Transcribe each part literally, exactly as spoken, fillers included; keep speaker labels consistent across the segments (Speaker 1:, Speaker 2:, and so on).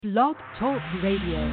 Speaker 1: Blog Talk Radio.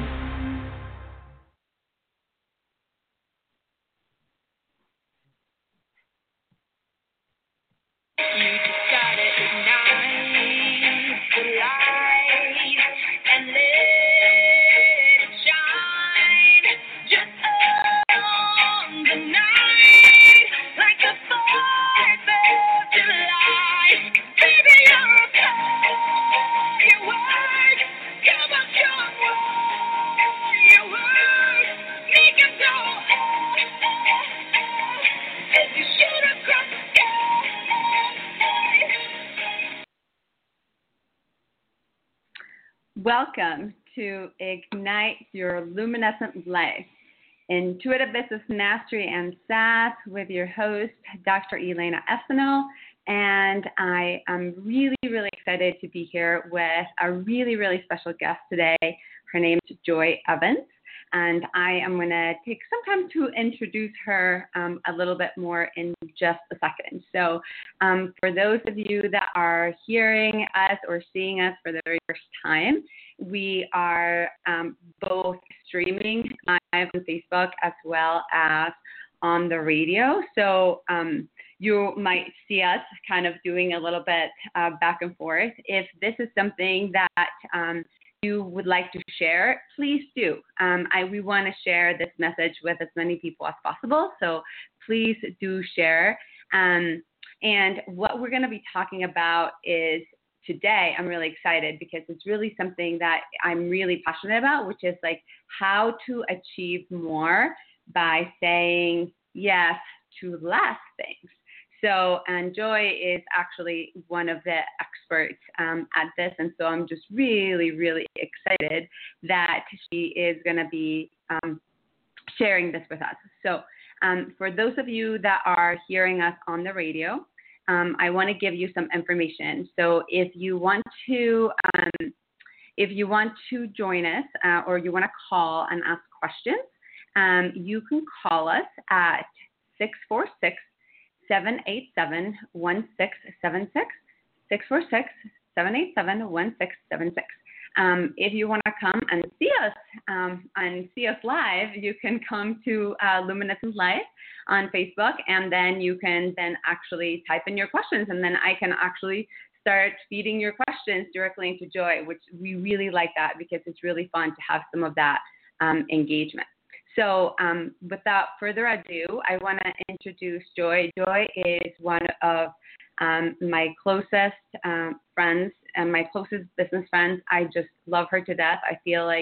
Speaker 2: Welcome to Ignite Your Luminescent Life, Intuitive Business Mastery and S A S with your host, Doctor Elena Espinal. And I am really, really excited to be here with a really, really special guest today. Her name is Joy Evans. And I am going to take some time to introduce her um, a little bit more in just a second. So um, for those of you that are hearing us or seeing us for the very first time, we are um, both streaming live on Facebook as well as on the radio. So um, you might see us kind of doing a little bit uh, back and forth. If this is something that um, you would like to share, please do. Um, I, we want to share this message with as many people as possible, so please do share. Um, and what we're going to be talking about is today, I'm really excited because it's really something that I'm really passionate about, which is like how to achieve more by saying yes to less things. So, and Joy is actually one of the experts um, at this, and so I'm just really, really excited that she is going to be um, sharing this with us. So, um, for those of you that are hearing us on the radio, um, I want to give you some information. So, if you want to, um, if you want to join us uh, or you want to call and ask questions, um, you can call us at six four six, seven eight seven, one six seven six, six four six, seven eight seven, one six seven six. Um, if you want to come and see us um, and see us live, you can come to uh, Luminescent Live on Facebook, and then you can then actually type in your questions, and then I can actually start feeding your questions directly into Joy, which we really like that because it's really fun to have some of that um, engagement. So um, without further ado, I want to introduce Joy. Joy is one of um, my closest um, friends and my closest business friends. I just love her to death. I feel like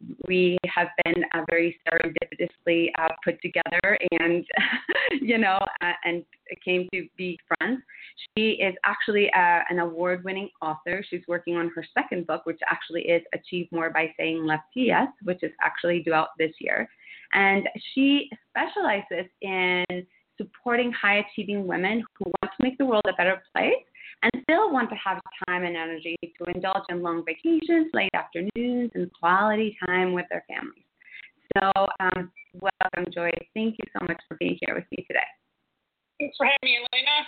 Speaker 2: we have been uh, very serendipitously uh, put together and, you know, uh, and came to be friends. She is actually uh, an award-winning author. She's working on her second book, which actually is Achieve More by Saying Less to Yes, which is actually due out this year. And she specializes in supporting high-achieving women who want to make the world a better place and still want to have time and energy to indulge in long vacations, late afternoons, and quality time with their families. So um, welcome, Joy. Thank you so much for being here with me today.
Speaker 3: Thanks for having me, Elena.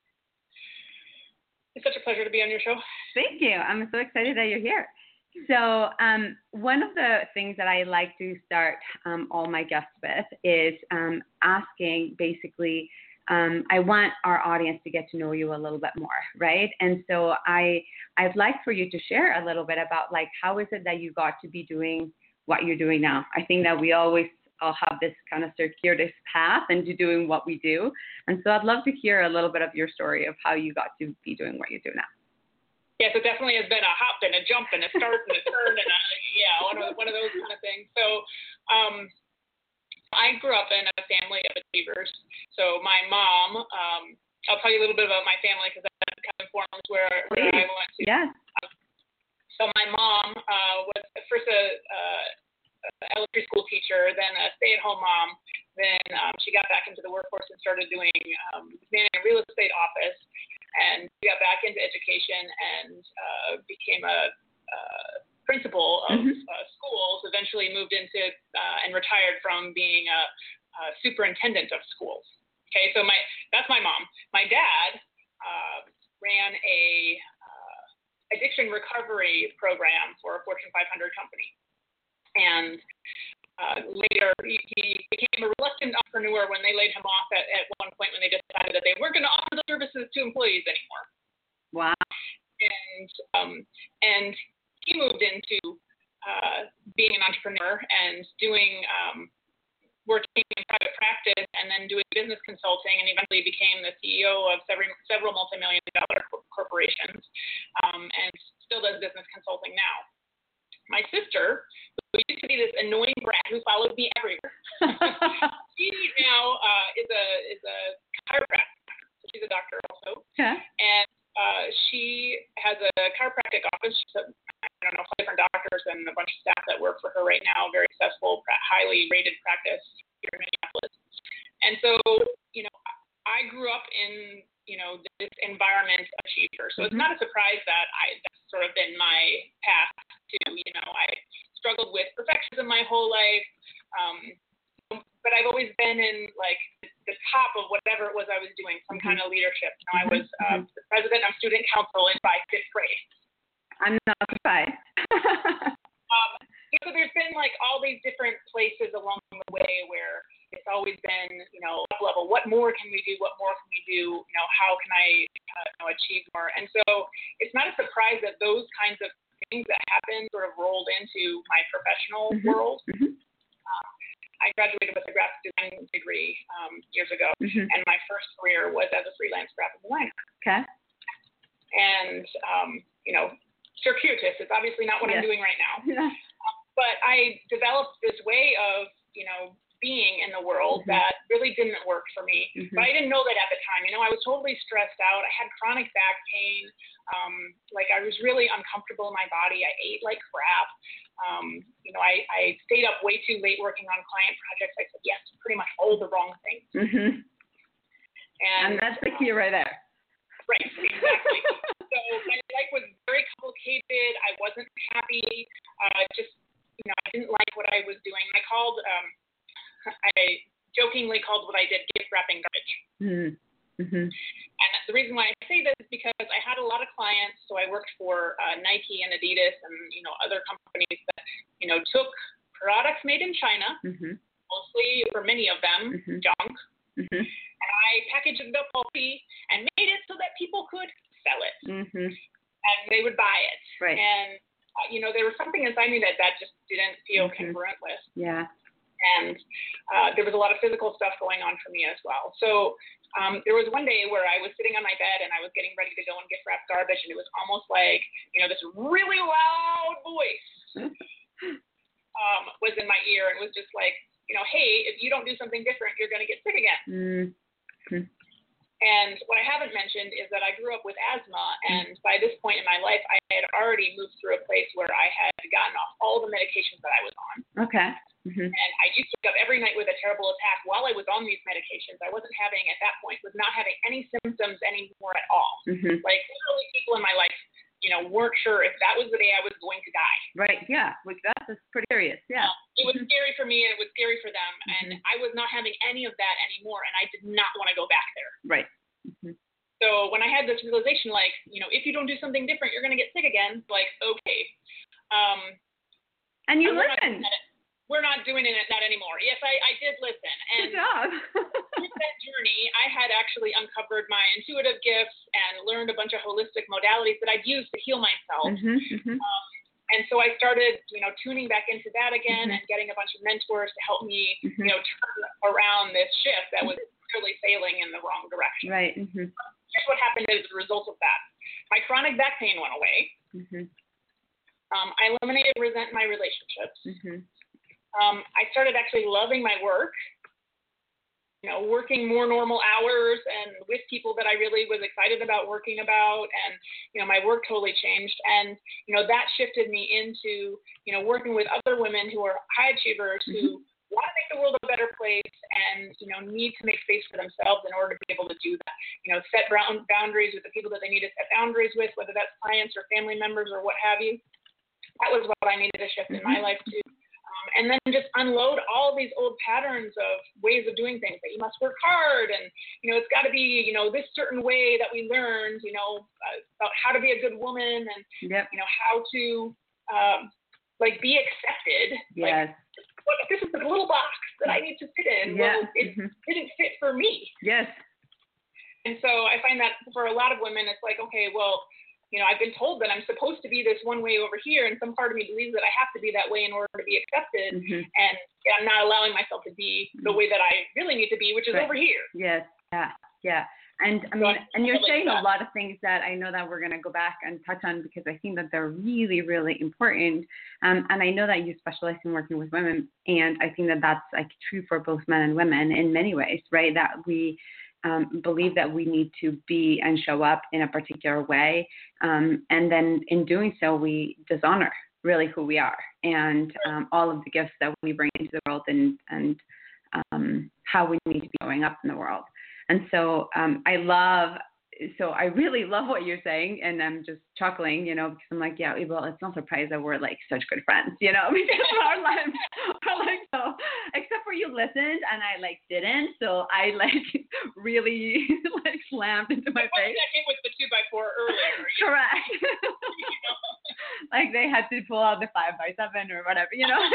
Speaker 3: It's such a pleasure to be on your show.
Speaker 2: Thank you. I'm so excited that you're here. So um, one of the things that I like to start um, all my guests with is um, asking basically, um, I want our audience to get to know you a little bit more, right? And so I, I'd like for you to share a little bit about like, how is it that you got to be doing what you're doing now? I think that we always all have this kind of circuitous path into doing what we do. And so I'd love to hear a little bit of your story of how you got to be doing what you do now.
Speaker 3: Yes, it definitely has been a hop and a jump and a start and a turn and a, yeah, one of, one of those kind of things. So um, I grew up in a family of achievers. So my mom, um, I'll tell you a little bit about my family because that kind of informs where, where I went to.
Speaker 2: Yeah.
Speaker 3: Um, so my mom uh, was first a, uh, elementary school teacher, then a stay-at-home mom. Then um, she got back into the workforce and started doing um, managing a real estate office. And she got back into education and uh, became a uh, principal of mm-hmm. uh, schools. Eventually moved into uh, and retired from being a, a superintendent of schools. Okay, so my that's my mom. My dad uh, ran a uh, a addiction recovery program for a Fortune five hundred company. And uh, later, he, he became a reluctant entrepreneur when they laid him off at, at one point when they decided that they weren't going to offer the services to employees anymore.
Speaker 2: Wow.
Speaker 3: And um, and he moved into uh, being an entrepreneur and doing um, working in private practice and then doing business consulting, and eventually became the C E O of several several multi-million dollar corporations, um, and still does business consulting now. My sister, who used to be this annoying brat who followed me everywhere, she now uh, is a is a chiropractor. So she's a doctor also,
Speaker 2: okay.
Speaker 3: and uh, she has a chiropractic office. So, I don't know, different doctors and a bunch of staff that work for her right now. Very successful, highly rated practice here in Minneapolis. And so, you know, I grew up in, you know, this environment achiever. So mm-hmm. it's not a surprise that I that's sort of been my path to, you know, I struggled with perfectionism my whole life. Um, but I've always been in like the top of whatever it was I was doing, some mm-hmm. kind of leadership. You know, I was uh, mm-hmm. the president of student council in by fifth grade.
Speaker 2: I'm not surprised.
Speaker 3: um, so there's been like all these different places along the way where it's always been, you know, up level. What more can we do? What more can we do? You know, how can I uh, you know, achieve more? And so it's not a surprise that those kinds of things that happen sort of rolled into my professional mm-hmm. world. Mm-hmm. Um, I graduated with a graphic design degree um, years ago, mm-hmm. and my first career was as a freelance graphic designer.
Speaker 2: Okay.
Speaker 3: And, um, you know, circuitous. It's obviously not what yes. I'm doing right now.
Speaker 2: Yeah.
Speaker 3: Um, but I developed this way of, you know, being in the world mm-hmm. that really didn't work for me. Mm-hmm. But I didn't know that at the time. You know, I was totally stressed out. I had chronic back pain. Um, like I was really uncomfortable in my body. I ate like crap. Um, you know, I, I stayed up way too late working on client projects. I said yes to pretty much all the wrong things.
Speaker 2: Mm-hmm.
Speaker 3: And,
Speaker 2: and that's the key right there.
Speaker 3: Right, exactly. So my life was very complicated. I wasn't happy. Uh, just, you know, I didn't like what I was doing. I called, um, I jokingly called what I did gift wrapping garbage.
Speaker 2: Mm-hmm.
Speaker 3: And the reason why I say this is because I had a lot of clients. So I worked for uh, Nike and Adidas and, you know, other companies that, you know, took products made in China, mm-hmm. mostly for many of them, mm-hmm. junk. Mm-hmm. And I packaged it up bulky and made it so that people could sell it. Mm-hmm. And they would buy it.
Speaker 2: Right.
Speaker 3: And, uh, you know, there was something inside me that that just didn't feel mm-hmm. congruent with.
Speaker 2: Yeah.
Speaker 3: And uh, there was a lot of physical stuff going on for me as well. So um, there was one day where I was sitting on my bed and I was getting ready to go and gift wrap garbage. And it was almost like, you know, this really loud voice um, was in my ear. And it was just like, you know, hey, if you don't do something different, you're going to get sick again. Mm-hmm. And what I haven't mentioned is that I grew up with asthma, and by this point in my life, I had already moved through a place where I had gotten off all the medications that I was on.
Speaker 2: Okay. Mm-hmm.
Speaker 3: And I used to wake up every night with a terrible attack while I was on these medications. I wasn't having, at that point, was not having any symptoms anymore at all. Mm-hmm. Like, literally people in my life, you know, weren't sure if that was the day I was going to die.
Speaker 2: Right, yeah. Like, that's pretty serious, yeah.
Speaker 3: Um, it was scary for me, and it was scary for them, and mm-hmm. I was not having any of that anymore, and I did not want to go back there.
Speaker 2: Right. Mm-hmm.
Speaker 3: So when I had this realization, like, you know, if you don't do something different, you're going to get sick again, like, okay. Um,
Speaker 2: and you
Speaker 3: and
Speaker 2: listened.
Speaker 3: We're not doing it that anymore. Yes, I, I did listen. And
Speaker 2: good job.
Speaker 3: with that journey, I had actually uncovered my intuitive gifts and learned a bunch of holistic modalities that I'd use to heal myself. Mm-hmm, mm-hmm. Um, and so I started, you know, tuning back into that again mm-hmm. and getting a bunch of mentors to help me, mm-hmm. you know, turn around this shift that was really sailing in the wrong direction.
Speaker 2: Right. Mm-hmm.
Speaker 3: Here's what happened as a result of that. My chronic back pain went away. Mm-hmm. Um, I eliminated resent in my relationships. Mm-hmm. Um, I started actually loving my work, you know, working more normal hours and with people that I really was excited about working about. And, you know, my work totally changed. And, you know, that shifted me into, you know, working with other women who are high achievers mm-hmm. who want to make the world a better place and, you know, need to make space for themselves in order to be able to do that. You know, set boundaries with the people that they need to set boundaries with, whether that's clients or family members or what have you. That was what I needed to shift mm-hmm. in my life too. Um, and then just unload all these old patterns of ways of doing things, that you must work hard, and, you know, it's got to be, you know, this certain way that we learned, you know, uh, about how to be a good woman, and,
Speaker 2: yep.
Speaker 3: you know, how to, um, like, be accepted.
Speaker 2: Yes.
Speaker 3: Like, what, this is the little box that I need to fit in.
Speaker 2: Yeah.
Speaker 3: Well, it
Speaker 2: mm-hmm.
Speaker 3: didn't fit for me.
Speaker 2: Yes.
Speaker 3: And so I find that for a lot of women, it's like, okay, well, you know, I've been told that I'm supposed to be this one way over here, and some part of me believes that I have to be that way in order to be accepted,
Speaker 2: mm-hmm.
Speaker 3: and I'm not allowing myself to be the way that I really need to be, which is
Speaker 2: right.
Speaker 3: over here.
Speaker 2: Yes, yeah, yeah. And I mean, and you're saying a lot of things that I know that we're going to go back and touch on, because I think that they're really, really important. Um, and I know that you specialize in working with women, and I think that that's like true for both men and women in many ways, right? That we um, believe that we need to be and show up in a particular way. Um, and then in doing so, we dishonor really who we are, and um, all of the gifts that we bring into the world, and, and um, how we need to be showing up in the world. And so um, I love, so I really love what you're saying, and I'm just chuckling, you know, because I'm like, yeah, well, it's no surprise that we're like such good friends, you know, because our lives are like so, except for you listened and I like didn't, so I like really like slammed into my face.
Speaker 3: That came with the two by four earlier.
Speaker 2: Correct.
Speaker 3: You know?
Speaker 2: Like they had to pull out the five by seven or whatever, you know.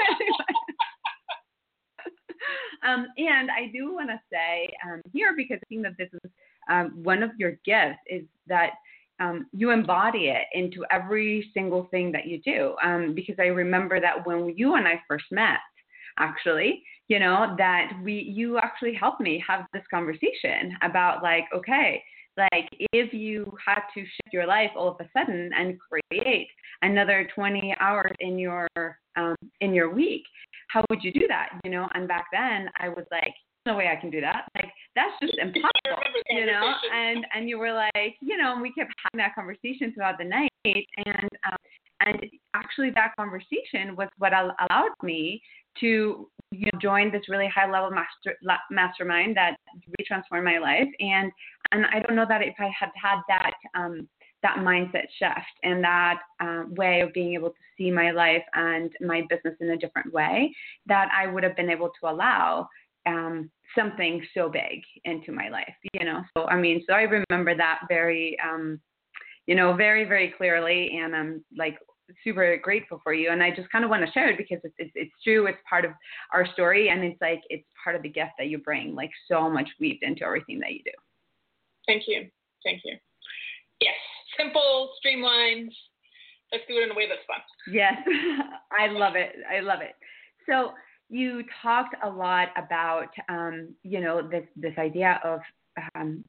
Speaker 2: Um, and I do want to say um, here, because I think that this is um, one of your gifts, is that um, you embody it into every single thing that you do. Um, because I remember that when you and I first met, actually, you know, that we you actually helped me have this conversation about like, okay, like if you had to shift your life all of a sudden and create another twenty hours in your um, in your week, how would you do that? You know, and back then I was like, no way I can do that. Like, that's just impossible, you know? And, and you were like, you know, and we kept having that conversation throughout the night. And, um, and actually that conversation was what allowed me to, you know, join this really high level master, mastermind that really transformed my life. And, and I don't know that if I had had that, um, that mindset shift and that uh, way of being able to see my life and my business in a different way, that I would have been able to allow um, something so big into my life, you know? So, I mean, so I remember that very, um, you know, very, very clearly, and I'm like super grateful for you. And I just kind of want to share it because it's, it's, it's true. It's part of our story, and it's like, it's part of the gift that you bring, like so much weaved into everything that you do.
Speaker 3: Thank you. Thank you. Yes. Simple, streamlined. Let's do it in a way that's fun.
Speaker 2: Yes, I love it. I love it. So you talked a lot about, um, you know, this this idea of um,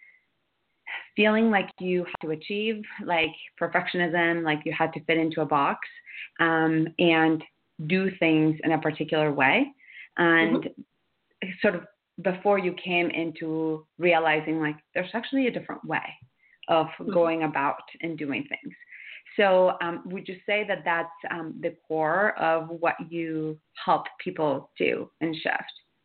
Speaker 2: feeling like you had to achieve, like perfectionism, like you had to fit into a box, um, and do things in a particular way, and mm-hmm. sort of before you came into realizing like there's actually a different way of going about and doing things. So um, would you say that that's um, the core of what you help people do and shift?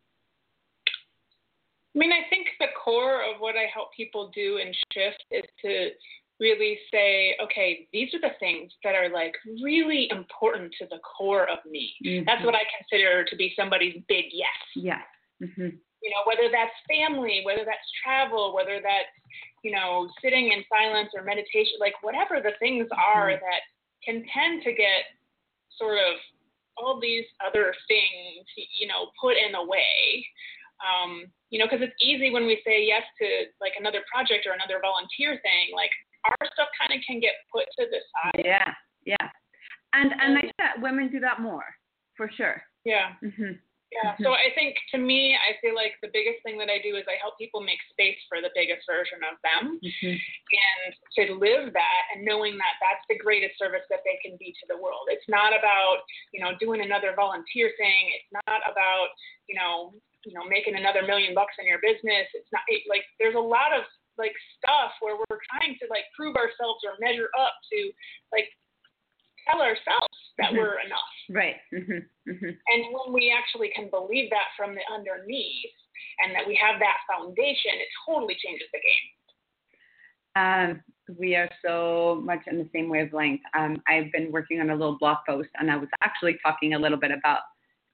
Speaker 3: I mean, I think the core of what I help people do and shift is to really say, okay, these are the things that are like really important to the core of me. Mm-hmm. That's what I consider to be somebody's big yes.
Speaker 2: Yes. Mm-hmm.
Speaker 3: You know, whether that's family, whether that's travel, whether that's, you know, sitting in silence or meditation, like whatever the things are mm-hmm. that can tend to get sort of all these other things, you know, put in the way. Um, you know, because it's easy when we say yes to like another project or another volunteer thing, like our stuff kind of can get put to the side.
Speaker 2: Yeah, yeah. And and I think that women do that more, for sure.
Speaker 3: Yeah.
Speaker 2: Mm-hmm.
Speaker 3: Yeah, so I think to me, I feel like the biggest thing that I do is I help people make space for the biggest version of them mm-hmm. and to live that and knowing that that's the greatest service that they can be to the world. It's not about, you know, doing another volunteer thing. It's not about, you know, you know, making another million bucks in your business. It's not it, like there's a lot of like stuff where we're trying to like prove ourselves or measure up to like tell ourselves that mm-hmm. we're enough.
Speaker 2: Right. Mm-hmm. Mm-hmm.
Speaker 3: And when we actually can believe that from the underneath and that we have that foundation, it totally changes the game.
Speaker 2: Um, we are so much in the same wavelength. Um, I've been working on a little blog post, and I was actually talking a little bit about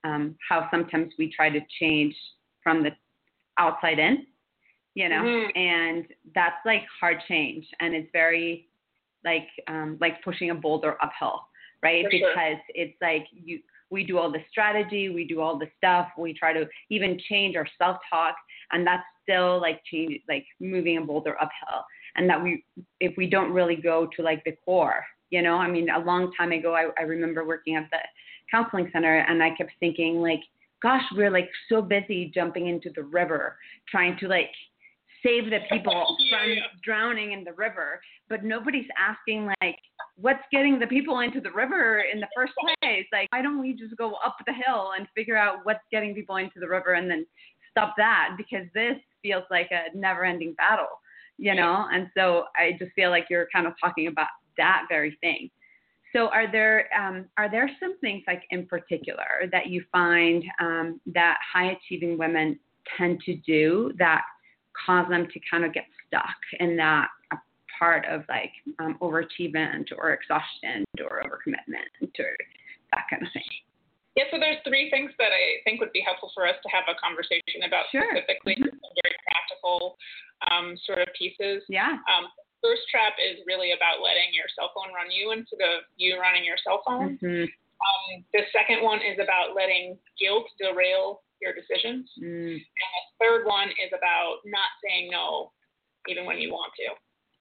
Speaker 2: um, how sometimes we try to change from the outside in, you know, mm-hmm. and that's like hard change. And it's very like, um, like pushing a boulder uphill, right?
Speaker 3: For
Speaker 2: because
Speaker 3: sure.
Speaker 2: it's like you, we do all the strategy, we do all the stuff, we try to even change our self-talk, and that's still like change, like moving a boulder uphill. And that we, if we don't really go to like the core, you know, I mean, a long time ago, I, I remember working at the counseling center, and I kept thinking like, gosh, we're like so busy jumping into the river, trying to like save the people
Speaker 3: yeah,
Speaker 2: from
Speaker 3: yeah.
Speaker 2: drowning in the river. But nobody's asking like, what's getting the people into the river in the first place? Like, why don't we just go up the hill and figure out what's getting people into the river and then stop that? Because this feels like a never ending battle, you know? And so I just feel like you're kind of talking about that very thing. So are there um, are there some things like in particular that you find um, that high achieving women tend to do that cause them to kind of get stuck in that part of like um, overachievement or exhaustion or overcommitment or that kind of thing?
Speaker 3: Yeah, so there's three things that I think would be helpful for us to have a conversation about
Speaker 2: sure.
Speaker 3: specifically,
Speaker 2: mm-hmm.
Speaker 3: some very practical um, sort of pieces.
Speaker 2: Yeah.
Speaker 3: Um, First trap is really about letting your cell phone run you instead of you running your cell phone.
Speaker 2: Mm-hmm.
Speaker 3: Um, the second one is about letting guilt derail your decisions.
Speaker 2: Mm.
Speaker 3: And the third one is about not saying no even when you want to.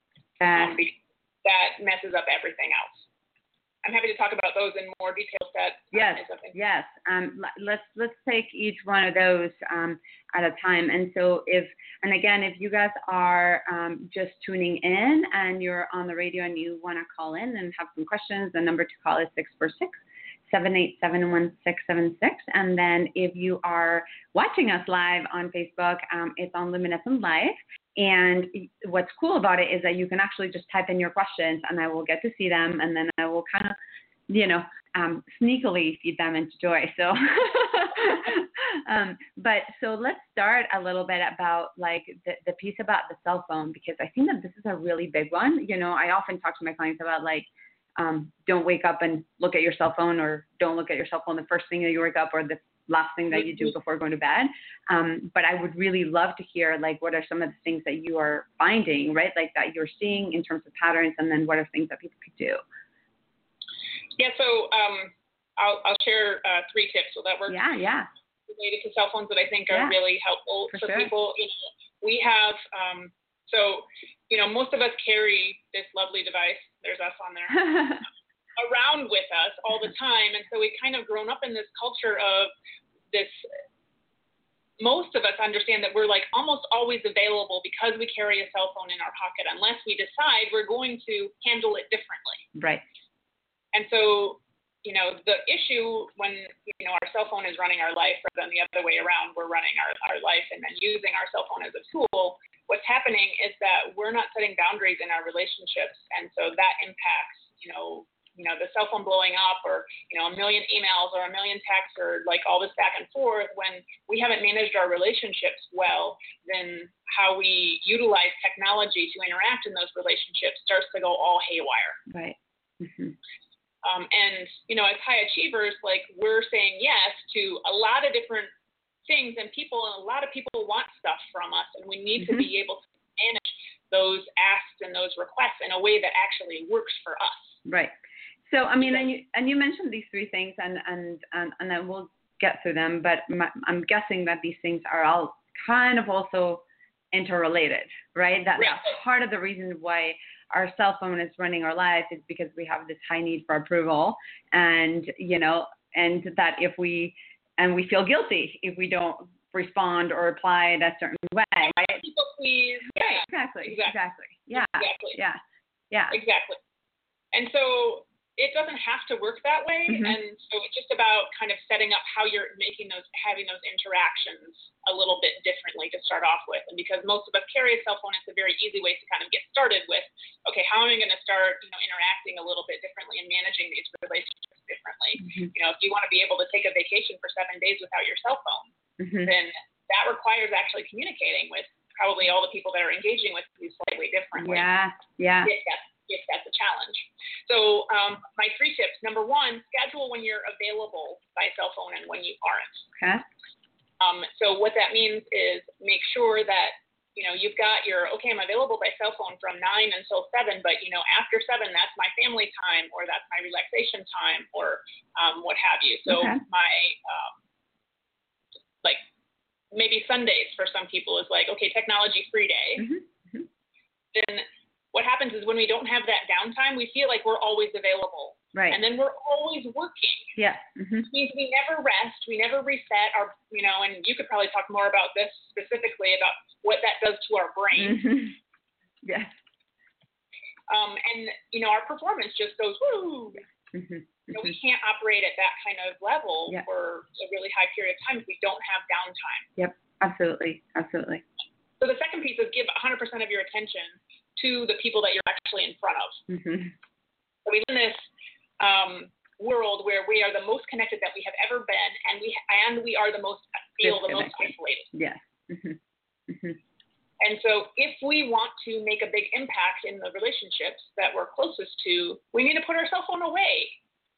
Speaker 2: Uh,
Speaker 3: um, that messes up everything else. I'm happy to talk about those in more detail. That
Speaker 2: yes, yes. Um, let's let's take each one of those um, at a time. And so if and again, if you guys are um, just tuning in and you're on the radio and you want to call in and have some questions, the number to call is six four six, seven eight seven, one six seven six. And then if you are watching us live on Facebook, um, it's on Luminescent Live. And what's cool about it is that you can actually just type in your questions and I will get to see them, and then I will kind of, you know, um, sneakily feed them into Joy. So, um, but so let's start a little bit about like the, the piece about the cell phone, because I think that this is a really big one. You know, I often talk to my clients about like, um, don't wake up and look at your cell phone, or don't look at your cell phone the first thing that you wake up, or the last thing that you do before going to bed. Um, but I would really love to hear, like, what are some of the things that you are finding, right? Like that you're seeing in terms of patterns, and then what are things that people could do?
Speaker 3: Yeah, so um, I'll, I'll share uh, three tips. So that works
Speaker 2: yeah, yeah.
Speaker 3: related to cell phones that I think are
Speaker 2: yeah.
Speaker 3: really helpful
Speaker 2: for,
Speaker 3: for
Speaker 2: sure.
Speaker 3: people. You know, we have, um, so, you know, most of us carry this lovely device, there's us on there, around with us all the time. And so we've kind of grown up in this culture of this, most of us understand that we're like almost always available because we carry a cell phone in our pocket, unless we decide we're going to handle it differently.
Speaker 2: Right.
Speaker 3: And so, you know, the issue when, you know, our cell phone is running our life, rather than the other way around, we're running our, our life and then using our cell phone as a tool, what's happening is that we're not setting boundaries in our relationships. And so that impacts, you know, you know, the cell phone blowing up, or, you know, a million emails or a million texts, or like all this back and forth. When we haven't managed our relationships well, then how we utilize technology to interact in those relationships starts to go all haywire.
Speaker 2: Right. Mm-hmm.
Speaker 3: Um, and, you know, as high achievers, like, we're saying yes to a lot of different things and people, and a lot of people want stuff from us, and we need
Speaker 2: mm-hmm.
Speaker 3: to be able to manage those asks and those requests in a way that actually works for us.
Speaker 2: Right. So, I mean, and you, and you mentioned these three things, and, and, and, and then we'll get through them, but my, I'm guessing that these things are all kind of also interrelated, right? That,
Speaker 3: right.
Speaker 2: That's part of the reason why our cell phone is running our life, is because we have this high need for approval, and, you know, and that if we, and we feel guilty if we don't respond or reply in a certain way, right?
Speaker 3: People please.
Speaker 2: Yeah,
Speaker 3: Yeah.
Speaker 2: exactly,
Speaker 3: exactly.
Speaker 2: exactly. Yeah,
Speaker 3: exactly.
Speaker 2: yeah, yeah.
Speaker 3: Exactly. And so it doesn't have to work that way.
Speaker 2: Mm-hmm.
Speaker 3: And so it's just about kind of setting up how you're making those, having those interactions a little bit differently to start off with. And because most of us carry a cell phone, it's a very easy way to kind of get started with, okay, how am I going to start, you know, interacting a little bit differently and managing these relationships differently? Mm-hmm. You know, if you want to be able to take a vacation for seven days without your cell phone, mm-hmm. then that requires actually communicating with probably all the people that are engaging with you slightly differently.
Speaker 2: Yeah, yeah.
Speaker 3: yeah. if that's a challenge. So um, my three tips. Number one, schedule when you're available by cell phone and when you aren't.
Speaker 2: Okay.
Speaker 3: Um, so what that means is make sure that, you know, you've got your, okay, I'm available by cell phone from nine until seven, but, you know, after seven, that's my family time or that's my relaxation time or um, what have you. So
Speaker 2: okay.
Speaker 3: my, um, like, maybe Sundays for some people is like, okay, technology free day.
Speaker 2: Mm-hmm. Mm-hmm.
Speaker 3: Then what happens is when we don't have that downtime, we feel like we're always available.
Speaker 2: Right.
Speaker 3: And then we're always working.
Speaker 2: Yeah. Mm-hmm.
Speaker 3: Which means we never rest, we never reset our, you know, and you could probably talk more about this specifically about what that does to our brain.
Speaker 2: Mm-hmm. Yes.
Speaker 3: Um, and, you know, our performance just goes, woo.
Speaker 2: Mm-hmm.
Speaker 3: You know, we can't operate at that kind of level
Speaker 2: yeah.
Speaker 3: for a really high period of time if we don't have downtime.
Speaker 2: Yep, absolutely, absolutely.
Speaker 3: So the second piece is give one hundred percent of your attention to the people that you're actually in front of.
Speaker 2: Mm-hmm.
Speaker 3: So we live in this um, world where we are the most connected that we have ever been, and we and we are the most feel the most isolated.
Speaker 2: Yes. Mm-hmm. Mm-hmm.
Speaker 3: And so if we want to make a big impact in the relationships that we're closest to, we need to put our cell phone away.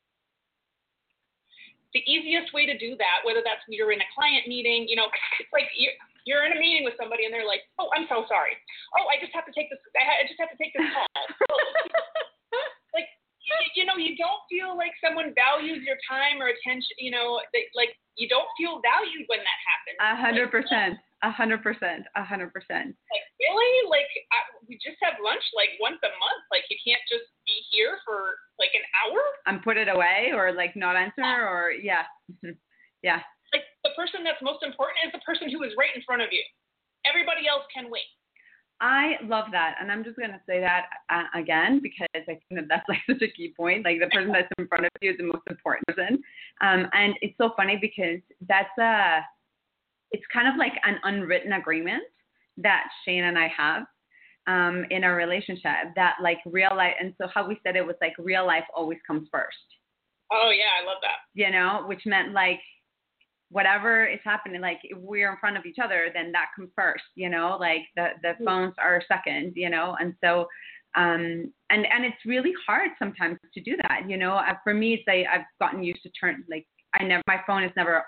Speaker 3: The easiest way to do that, whether that's you're in a client meeting, you know, it's like you're, you're in a meeting with somebody and they're like, oh, I'm so sorry. Oh, I just have to take this. I just have to take this call. Like, you, you know, you don't feel like someone values your time or attention. You know, they, like you don't feel valued when that happens.
Speaker 2: A hundred percent. A hundred percent. A hundred percent.
Speaker 3: Like really? Like I, we just have lunch like once a month. Like you can't just be here for like an hour
Speaker 2: and put it away or like not answer or yeah. Yeah.
Speaker 3: Like the person that's most important is the person who is right in front of you. Everybody else can wait.
Speaker 2: I love that. And I'm just going to say that uh, again, because I think that that's like such a key point. Like the person that's in front of you is the most important person. Um, and it's so funny because that's a, it's kind of like an unwritten agreement that Shane and I have um, in our relationship that like real life. And so how we said it was like real life always comes first.
Speaker 3: Oh yeah. I love that.
Speaker 2: You know, which meant like, whatever is happening, like if we're in front of each other, then that comes first, you know, like the, the phones are second, you know, and so, um, and, and it's really hard sometimes to do that, you know, uh, for me, it's like I've gotten used to turn, like I never, my phone is never,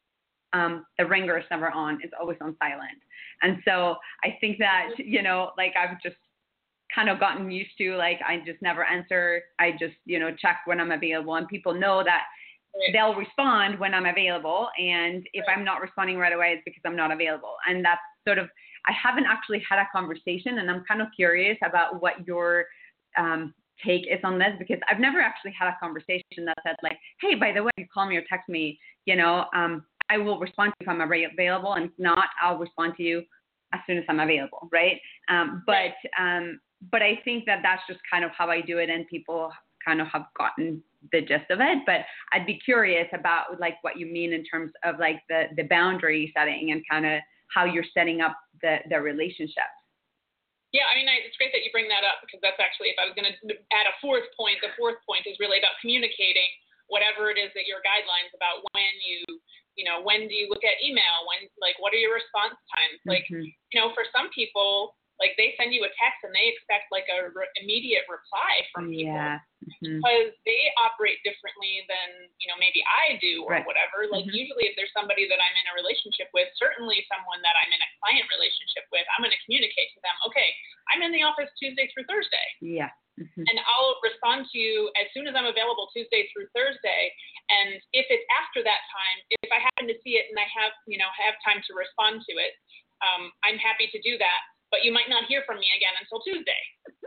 Speaker 2: um, the ringer is never on, it's always on silent. And so I think that, you know, like I've just kind of gotten used to, like, I just never answer. I just, you know, check when I'm available, and people know that they'll respond when I'm available. And if I'm not responding right away, it's because I'm not available. And that's sort of, I haven't actually had a conversation, and I'm kind of curious about what your um, take is on this, because I've never actually had a conversation that said like, hey, by the way, you call me or text me, you know, um, I will respond to you if I'm available, and if not, I'll respond to you as soon as I'm available. Right. Um, but, um, but I think that that's just kind of how I do it, and people kind of have gotten the gist of it. But I'd be curious about like what you mean in terms of like the, the boundary setting and kind of how you're setting up the, the relationship.
Speaker 3: Yeah, I mean, I, it's great that you bring that up, because that's actually, if I was going to add a fourth point, the fourth point is really about communicating whatever it is that your guidelines about when you, you know, when do you look at email, when, like, what are your response times? Like,
Speaker 2: mm-hmm.
Speaker 3: you know, for some people, like they send you a text and they expect like a re- immediate reply from people.
Speaker 2: Yeah. Mm-hmm.
Speaker 3: Because they operate differently than, you know, maybe I do or
Speaker 2: right.
Speaker 3: whatever. Like
Speaker 2: mm-hmm.
Speaker 3: usually if there's somebody that I'm in a relationship with, certainly someone that I'm in a client relationship with, I'm going to communicate to them, okay, I'm in the office Tuesday through Thursday.
Speaker 2: Yeah. Mm-hmm.
Speaker 3: And I'll respond to you as soon as I'm available Tuesday through Thursday. And if it's after that time, if I happen to see it and I have, you know, have time to respond to it, um, I'm happy to do that. But you might not hear from me again until Tuesday.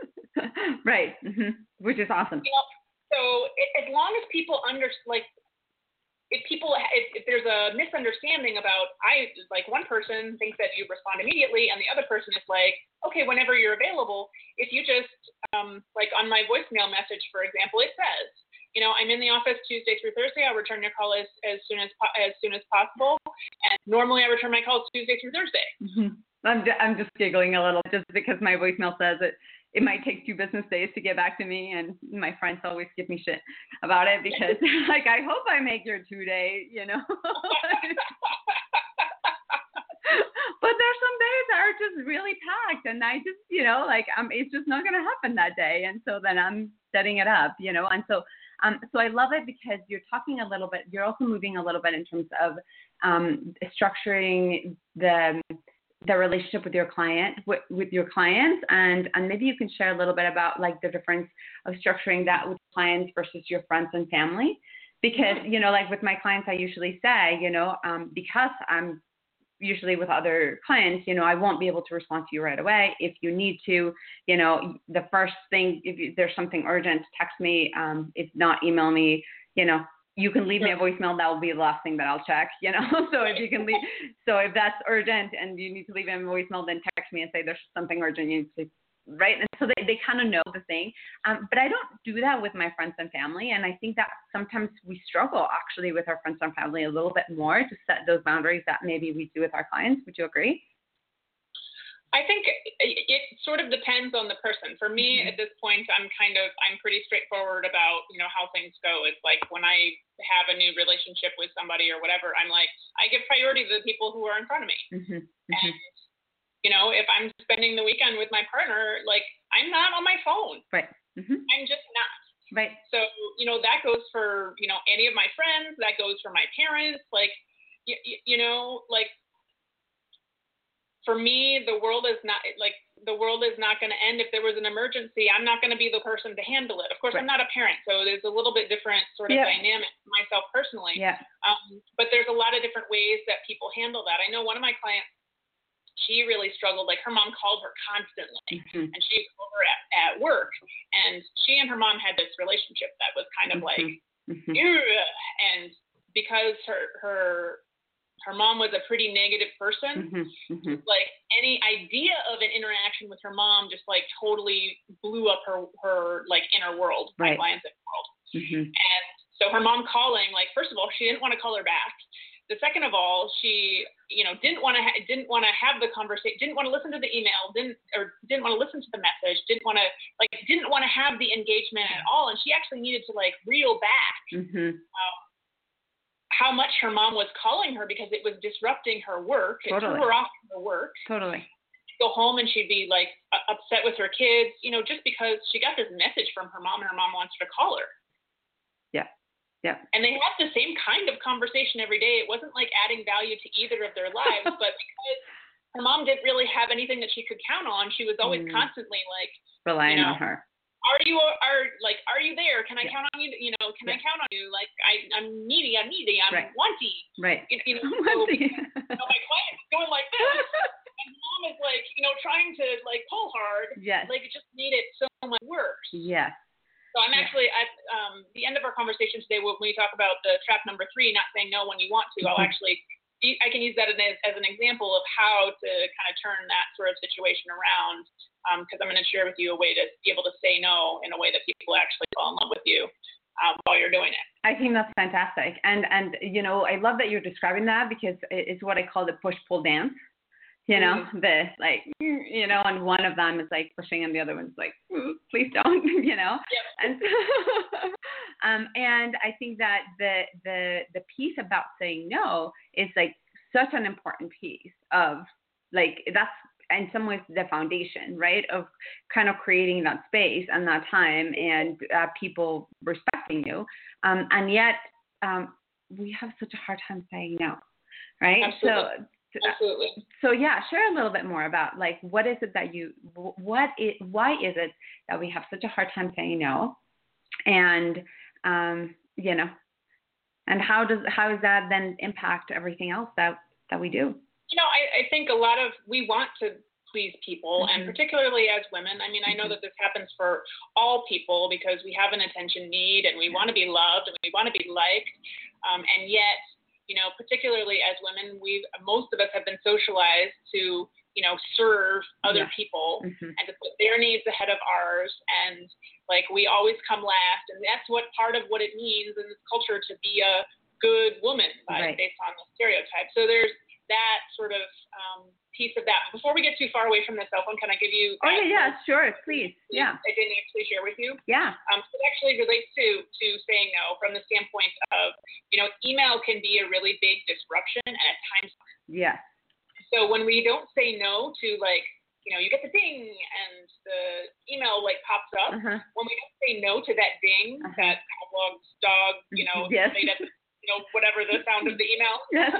Speaker 2: Right. Mm-hmm. Which is awesome.
Speaker 3: You know, so it, as long as people under, like, if people, if, if there's a misunderstanding about, I, like one person thinks that you respond immediately and the other person is like, okay, whenever you're available, if you just, um, like on my voicemail message, for example, it says, you know, I'm in the office Tuesday through Thursday. I'll return your call as, as soon as, as soon as possible. And normally I return my calls Tuesday through Thursday.
Speaker 2: Mm-hmm. I'm, I'm just giggling a little just because my voicemail says it, it might take two business days to get back to me. And my friends always give me shit about it because like, I hope I make your two day, you know, but there's some days that are just really packed, and I just, you know, like, um, it's just not going to happen that day. And so then I'm setting it up, you know, and so, um, so I love it because you're talking a little bit, you're also moving a little bit in terms of, um, structuring the, the relationship with your client, with, with your clients. And, and maybe you can share a little bit about like the difference of structuring that with clients versus your friends and family. Because, you know, like with my clients, I usually say, you know, um, because I'm usually with other clients, you know, I won't be able to respond to you right away. If you need to, you know, the first thing, if you, there's something urgent, text me. Um, if not, email me. You know, you can leave me a voicemail. That will be the last thing that I'll check, you know. So if you can leave, so if that's urgent and you need to leave me a voicemail, then text me and say there's something urgent you need to, right? And so they, they kind of know the thing. Um, but I don't do that with my friends and family. And I think that sometimes we struggle actually with our friends and family a little bit more to set those boundaries that maybe we do with our clients. Would you agree?
Speaker 3: I think it, it sort of depends on the person. For me, mm-hmm. at this point, I'm kind of, I'm pretty straightforward about, you know, how things go. It's like when I have a new relationship with somebody or whatever, I'm like, I give priority to the people who are in front of me. Mm-hmm. Mm-hmm. And, you know, if I'm spending the weekend with my partner, like, I'm not on my phone.
Speaker 2: Right. Mm-hmm.
Speaker 3: I'm just not.
Speaker 2: Right.
Speaker 3: So, you know, that goes for, you know, any of my friends. That goes for my parents. Like, you, you know, like, for me, the world is not like the world is not going to end. If there was an emergency, I'm not going to be the person to handle it. Of course, right. I'm not a parent, so there's a little bit different sort of yeah. dynamic for myself personally.
Speaker 2: Yeah.
Speaker 3: Um, but there's a lot of different ways that people handle that. I know one of my clients, she really struggled. Like her mom called her constantly, mm-hmm. and she was over at, at work, and she and her mom had this relationship that was kind of mm-hmm. like, mm-hmm. and because her her her mom was a pretty negative person, mm-hmm. Mm-hmm. like any idea of an interaction with her mom just like totally blew up her her like inner world,
Speaker 2: right.
Speaker 3: my client's inner world.
Speaker 2: Mm-hmm.
Speaker 3: And so her mom calling, like first of all, she didn't want to call her back. The second of all, she, you know, didn't want to ha- didn't want to have the conversation, didn't want to listen to the email, didn't or didn't want to listen to the message, didn't want to like didn't want to have the engagement at all, and she actually needed to like reel back
Speaker 2: mm-hmm.
Speaker 3: um, how much her mom was calling her because it was disrupting her work. It
Speaker 2: totally.
Speaker 3: threw her off her work.
Speaker 2: Totally.
Speaker 3: She'd go home and she'd be like upset with her kids, you know, just because she got this message from her mom and her mom wants her to call her.
Speaker 2: Yeah. Yeah.
Speaker 3: And they had the same kind of conversation every day. It wasn't like adding value to either of their lives, but because her mom didn't really have anything that she could count on, she was always mm. constantly like
Speaker 2: relying
Speaker 3: you know,
Speaker 2: on her.
Speaker 3: Are you are like are you there? Can I
Speaker 2: yeah.
Speaker 3: count on you? You know, can
Speaker 2: yeah.
Speaker 3: I count on you? Like I I'm needy. I'm needy. I'm
Speaker 2: right.
Speaker 3: wanty.
Speaker 2: Right.
Speaker 3: You, you know, so, you know, my client's going like this, and mom is like, you know, trying to like pull hard.
Speaker 2: Yes.
Speaker 3: Like it just made it so much worse.
Speaker 2: Yes.
Speaker 3: So I'm
Speaker 2: yes.
Speaker 3: actually at um, the end of our conversation today when we talk about the trap number three, not saying no when you want to. Mm-hmm. I'll actually I can use that as, as an example of how to kind of turn that sort of situation around. Because um, I'm going to share with you a way to be able to say no in a way that people actually fall in love with you um, while you're doing it.
Speaker 2: I think that's fantastic. And, and you know, I love that you're describing that because it's what I call the push-pull dance. You know, mm-hmm. the like, you know, and one of them is like pushing and the other one's like, please don't, you know.
Speaker 3: Yep.
Speaker 2: And um, and I think that the the the piece about saying no is like such an important piece of like that's in some ways the foundation, right, of kind of creating that space and that time and uh, people respecting you. Um, and yet um, we have such a hard time saying no, right?
Speaker 3: Absolutely.
Speaker 2: So.
Speaker 3: Absolutely.
Speaker 2: So yeah, share a little bit more about like what is it that you what is why is it that we have such a hard time saying no, and um, you know, and how does how does that then impact everything else that that we do?
Speaker 3: You know, I, I think a lot of we want to please people, mm-hmm. and particularly as women. I mean, I know that this happens for all people because we have an attention need and we want to be loved and we want to be liked, um, and yet. You know, particularly as women, we most of us have been socialized to, you know, serve other yeah. people mm-hmm. and to put their needs ahead of ours. And like we always come last. And that's what part of what it means in this culture to be a good woman by, right. based on the stereotype. So there's that sort of um, piece of that. Before we get too far away from the cell phone, can I give you?
Speaker 2: Oh, yeah, yeah, sure, please. Yeah.
Speaker 3: I didn't actually share with you.
Speaker 2: Yeah.
Speaker 3: Um, so it actually relates to to saying no from the standpoint of, you know, email can be a really big disruption and at times.
Speaker 2: Yeah.
Speaker 3: so when we don't say no to, like, you know, you get the ding and the email like pops up. Uh-huh. When we don't say no to that ding, uh-huh. that Pavlov's dog, you know,
Speaker 2: yes.
Speaker 3: made up, you know, whatever the sound of the email.
Speaker 2: Yes.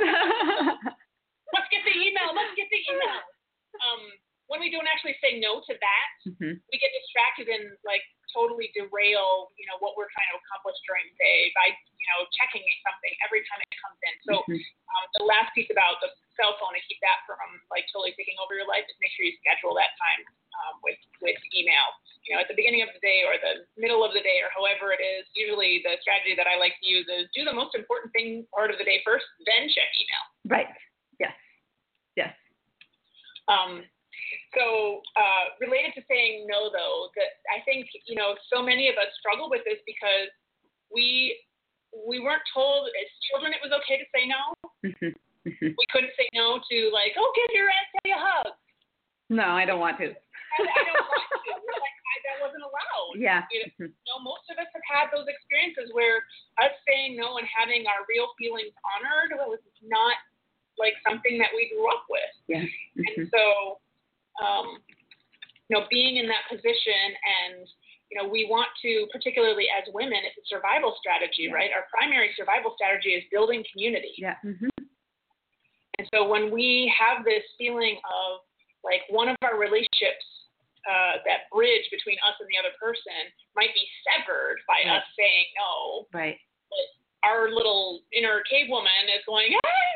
Speaker 3: Let's get the email. Let's get the email. Um, when we don't actually say no to that, mm-hmm. we get distracted and like totally derail, you know, what we're trying to accomplish during the day by, you know, checking something every time it comes in. So mm-hmm. um, the last piece about the cell phone to keep that from like totally taking over your life is make sure you schedule that time um, with with email. You know, at the beginning of the day or the middle of the day or however it is. Usually the strategy that I like to use is do the most important thing part of the day first, then check email.
Speaker 2: Right. Yes. Yes.
Speaker 3: Um, so uh, related to saying no, though, that I think, you know, so many of us struggle with this because we we weren't told as children it was okay to say no. Mm-hmm. Mm-hmm. We couldn't say no to, like, oh, give your aunt a hug.
Speaker 2: No, I don't want to.
Speaker 3: I, I don't want to. Like, I, that wasn't allowed.
Speaker 2: Yeah.
Speaker 3: You know, mm-hmm. you know, most of us have had those experiences where us saying no and having our real feelings honored was not, like, something that we grew up with.
Speaker 2: Yeah. Mm-hmm.
Speaker 3: And so, um, you know, being in that position and, you know, we want to, particularly as women, it's a survival strategy, yeah. right? Our primary survival strategy is building community.
Speaker 2: Yeah. Mm-hmm.
Speaker 3: And so when we have this feeling of, like, one of our relationships, uh, that bridge between us and the other person might be severed by right. us saying no.
Speaker 2: Right.
Speaker 3: But our little inner cave woman is going, ah,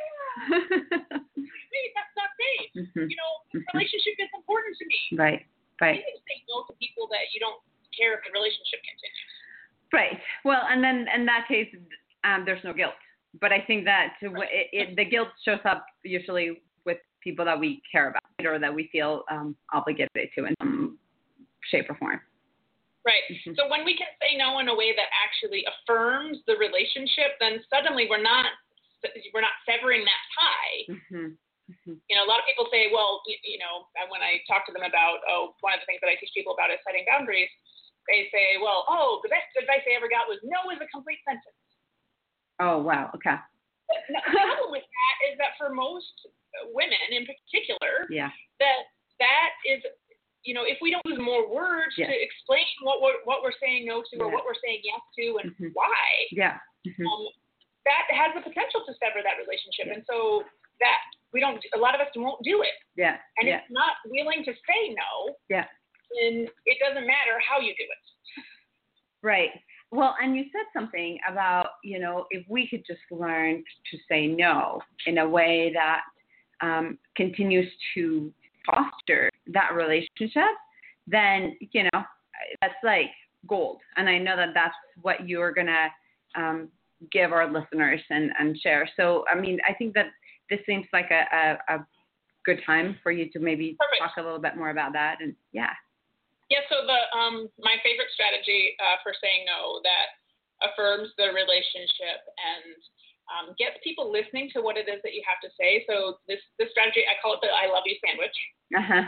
Speaker 3: hey, that's not safe. Mm-hmm. You know, this mm-hmm. relationship is important to me.
Speaker 2: Right. Right.
Speaker 3: You can say no to people that you don't care if the relationship continues.
Speaker 2: Right. Well, and then in that case, um, there's no guilt. But I think that right. it, it, the guilt shows up usually with people that we care about or that we feel um, obligated to in some shape or form.
Speaker 3: Right. Mm-hmm. So when we can say no in a way that actually affirms the relationship, then suddenly we're not we're not severing that tie. Mm-hmm. Mm-hmm. You know, a lot of people say, well, you, you know, when I talk to them about, oh, one of the things that I teach people about is setting boundaries, they say, well, oh, the best advice I ever got was no is a complete sentence.
Speaker 2: Oh, wow. Okay.
Speaker 3: The problem with that is that for most women in particular,
Speaker 2: yeah.
Speaker 3: that that is, you know, if we don't use more words
Speaker 2: yes.
Speaker 3: to explain what we're, what we're saying no to yeah. or what we're saying yes to and mm-hmm. why,
Speaker 2: yeah. Mm-hmm.
Speaker 3: um, that has the potential to sever that relationship. Yeah. And so that we don't, a lot of us won't do it.
Speaker 2: Yeah.
Speaker 3: And
Speaker 2: yeah.
Speaker 3: if you're not willing to say no,
Speaker 2: yeah.
Speaker 3: then it doesn't matter how you do it.
Speaker 2: Right. Well, and you said something about, you know, if we could just learn to say no in a way that um, continues to foster that relationship, then, you know, that's like gold. And I know that that's what you're going to um, give our listeners and, and share. So, I mean, I think that this seems like a, a, a good time for you to maybe
Speaker 3: Perfect.
Speaker 2: Talk a little bit more about that. And yeah.
Speaker 3: Yeah, so the um, my favorite strategy uh, for saying no that affirms the relationship and um, gets people listening to what it is that you have to say. So this this strategy, I call it the I love you sandwich.
Speaker 2: Uh-huh.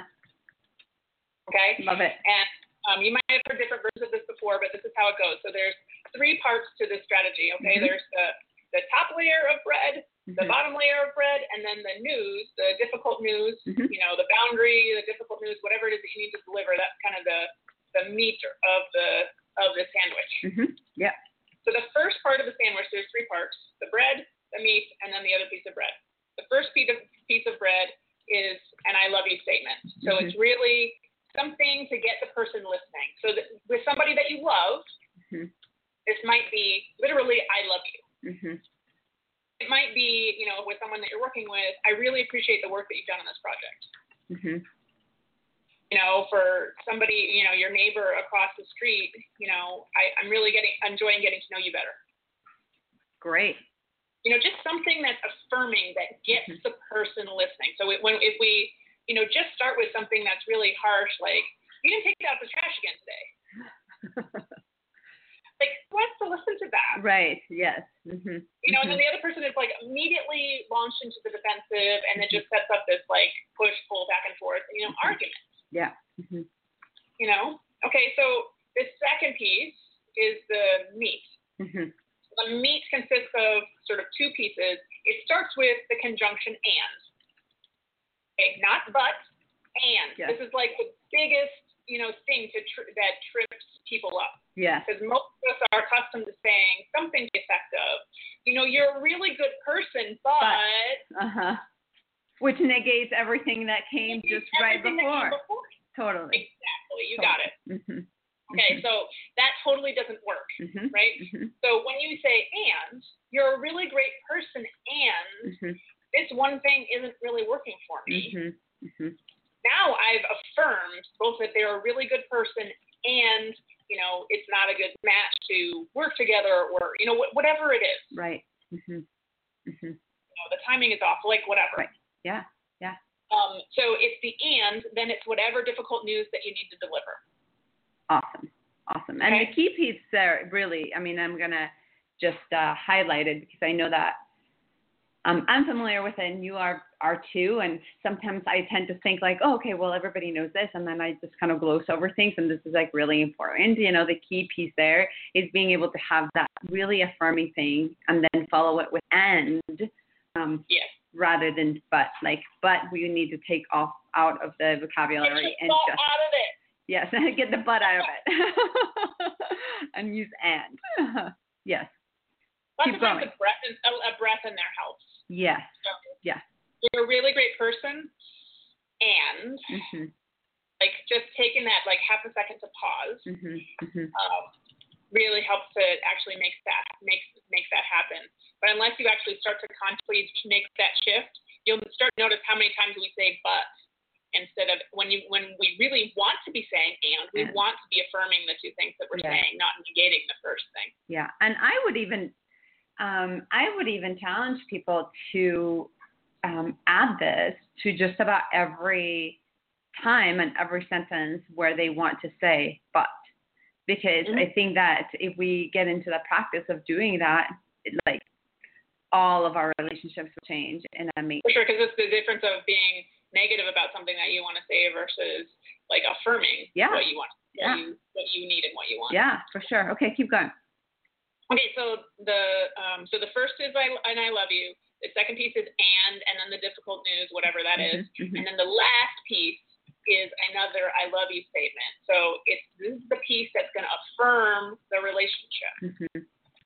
Speaker 3: Okay?
Speaker 2: Love it.
Speaker 3: And um, you might have heard different versions of this before, but this is how it goes. So there's three parts to this strategy, okay? Mm-hmm. There's the, the top layer of bread, mm-hmm. the bottom layer of bread, and then the news, the difficult news, mm-hmm. you know, the boundary, the difficult news, whatever it is that you need to deliver. That's kind of the, the meat of the of the sandwich.
Speaker 2: Mm-hmm. Yeah.
Speaker 3: So the first part of the sandwich, there's three parts: the bread, the meat, and then the other piece of bread. The first piece of piece of bread is an I love you statement. So mm-hmm. it's really something to get the person listening. So that with somebody that you love, mm-hmm. this might be literally I love you. Mm-hmm. It might be, you know, with someone that you're working with, I really appreciate the work that you've done on this project. Mm-hmm. You know, for somebody, you know, your neighbor across the street, you know, I, I'm really getting enjoying getting to know you better.
Speaker 2: Great.
Speaker 3: You know, just something that's affirming that gets mm-hmm. the person listening. So it, when if we, you know, just start with something that's really harsh, like you didn't take out the trash again today. Like, who wants to listen to that?
Speaker 2: Right. Yes. Mm-hmm.
Speaker 3: You know, and then the other person is like immediately launched into the defensive, and it just sets up this like push pull back and forth, you know, mm-hmm. argument.
Speaker 2: Yeah. Mm-hmm.
Speaker 3: You know. Okay. So the second piece is the meat. Mm-hmm. The meat consists of sort of two pieces. It starts with the conjunction and. Okay, not but, and.
Speaker 2: Yes.
Speaker 3: This is like the biggest, you know, thing to tr- that trips people up.
Speaker 2: Yes.
Speaker 3: Because most of us are accustomed to saying something to the effect of, you know, you're a really good person, but. but
Speaker 2: uh-huh. Which negates everything that came just right before.
Speaker 3: before.
Speaker 2: Totally.
Speaker 3: Exactly. You
Speaker 2: totally.
Speaker 3: got it.
Speaker 2: Mm-hmm.
Speaker 3: Okay,
Speaker 2: mm-hmm.
Speaker 3: so that totally doesn't work,
Speaker 2: mm-hmm.
Speaker 3: right?
Speaker 2: Mm-hmm.
Speaker 3: So when you say and, you're a really great person and
Speaker 2: mm-hmm.
Speaker 3: this one thing isn't really working for me.
Speaker 2: Mm-hmm. Mm-hmm.
Speaker 3: Now I've affirmed both that they're a really good person and, you know, it's not a good match to work together or, you know, whatever it is.
Speaker 2: Right. Mm-hmm. Mm-hmm.
Speaker 3: You know, the timing is off, like whatever.
Speaker 2: Right. Yeah. Yeah.
Speaker 3: Um, so it's the and, then it's whatever difficult news that you need to deliver.
Speaker 2: Awesome. Awesome.
Speaker 3: Okay.
Speaker 2: And the key piece there, really, I mean, I'm going to just uh, highlight it because I know that um, I'm familiar with it and you are, are too. And sometimes I tend to think like, oh, okay, well, everybody knows this. And then I just kind of gloss over things. And this is like really important. You know, the key piece there is being able to have that really affirming thing and then follow it with and um,
Speaker 3: yes.
Speaker 2: rather than but. Like, but we need to take off out of the vocabulary and just
Speaker 3: out of it.
Speaker 2: Yes, get the butt out of it and use and. Yes.
Speaker 3: Lots
Speaker 2: Keep
Speaker 3: of times
Speaker 2: going.
Speaker 3: a breath, in, a, a breath in there helps.
Speaker 2: Yes.
Speaker 3: So,
Speaker 2: yes.
Speaker 3: You're a really great person, and
Speaker 2: mm-hmm.
Speaker 3: like just taking that like half a second to pause
Speaker 2: mm-hmm. Mm-hmm.
Speaker 3: Um, really helps to actually make that makes makes that happen. But unless you actually start to consciously make that shift, you'll start to notice how many times we say but. Instead of when you when we really want to be saying and, we
Speaker 2: and.
Speaker 3: want to be affirming the two things that we're
Speaker 2: yeah.
Speaker 3: saying, not negating the first thing.
Speaker 2: Yeah, and I would even um, I would even challenge people to um, add this to just about every time and every sentence where they want to say but, because mm-hmm. I think that if we get into the practice of doing that, it, like all of our relationships will change in a major.
Speaker 3: For sure, because it's the difference of being negative about something that you want to say versus like affirming
Speaker 2: yeah.
Speaker 3: what you want, what
Speaker 2: yeah.
Speaker 3: you what you need and what you want.
Speaker 2: Yeah, for sure. Okay, keep going.
Speaker 3: Okay, so the um, so the first is I and I love you. The second piece is and and then the difficult news, whatever that
Speaker 2: mm-hmm,
Speaker 3: is,
Speaker 2: mm-hmm.
Speaker 3: and then the last piece is another I love you statement. So it's this is the piece that's going to affirm the relationship.
Speaker 2: Mm-hmm.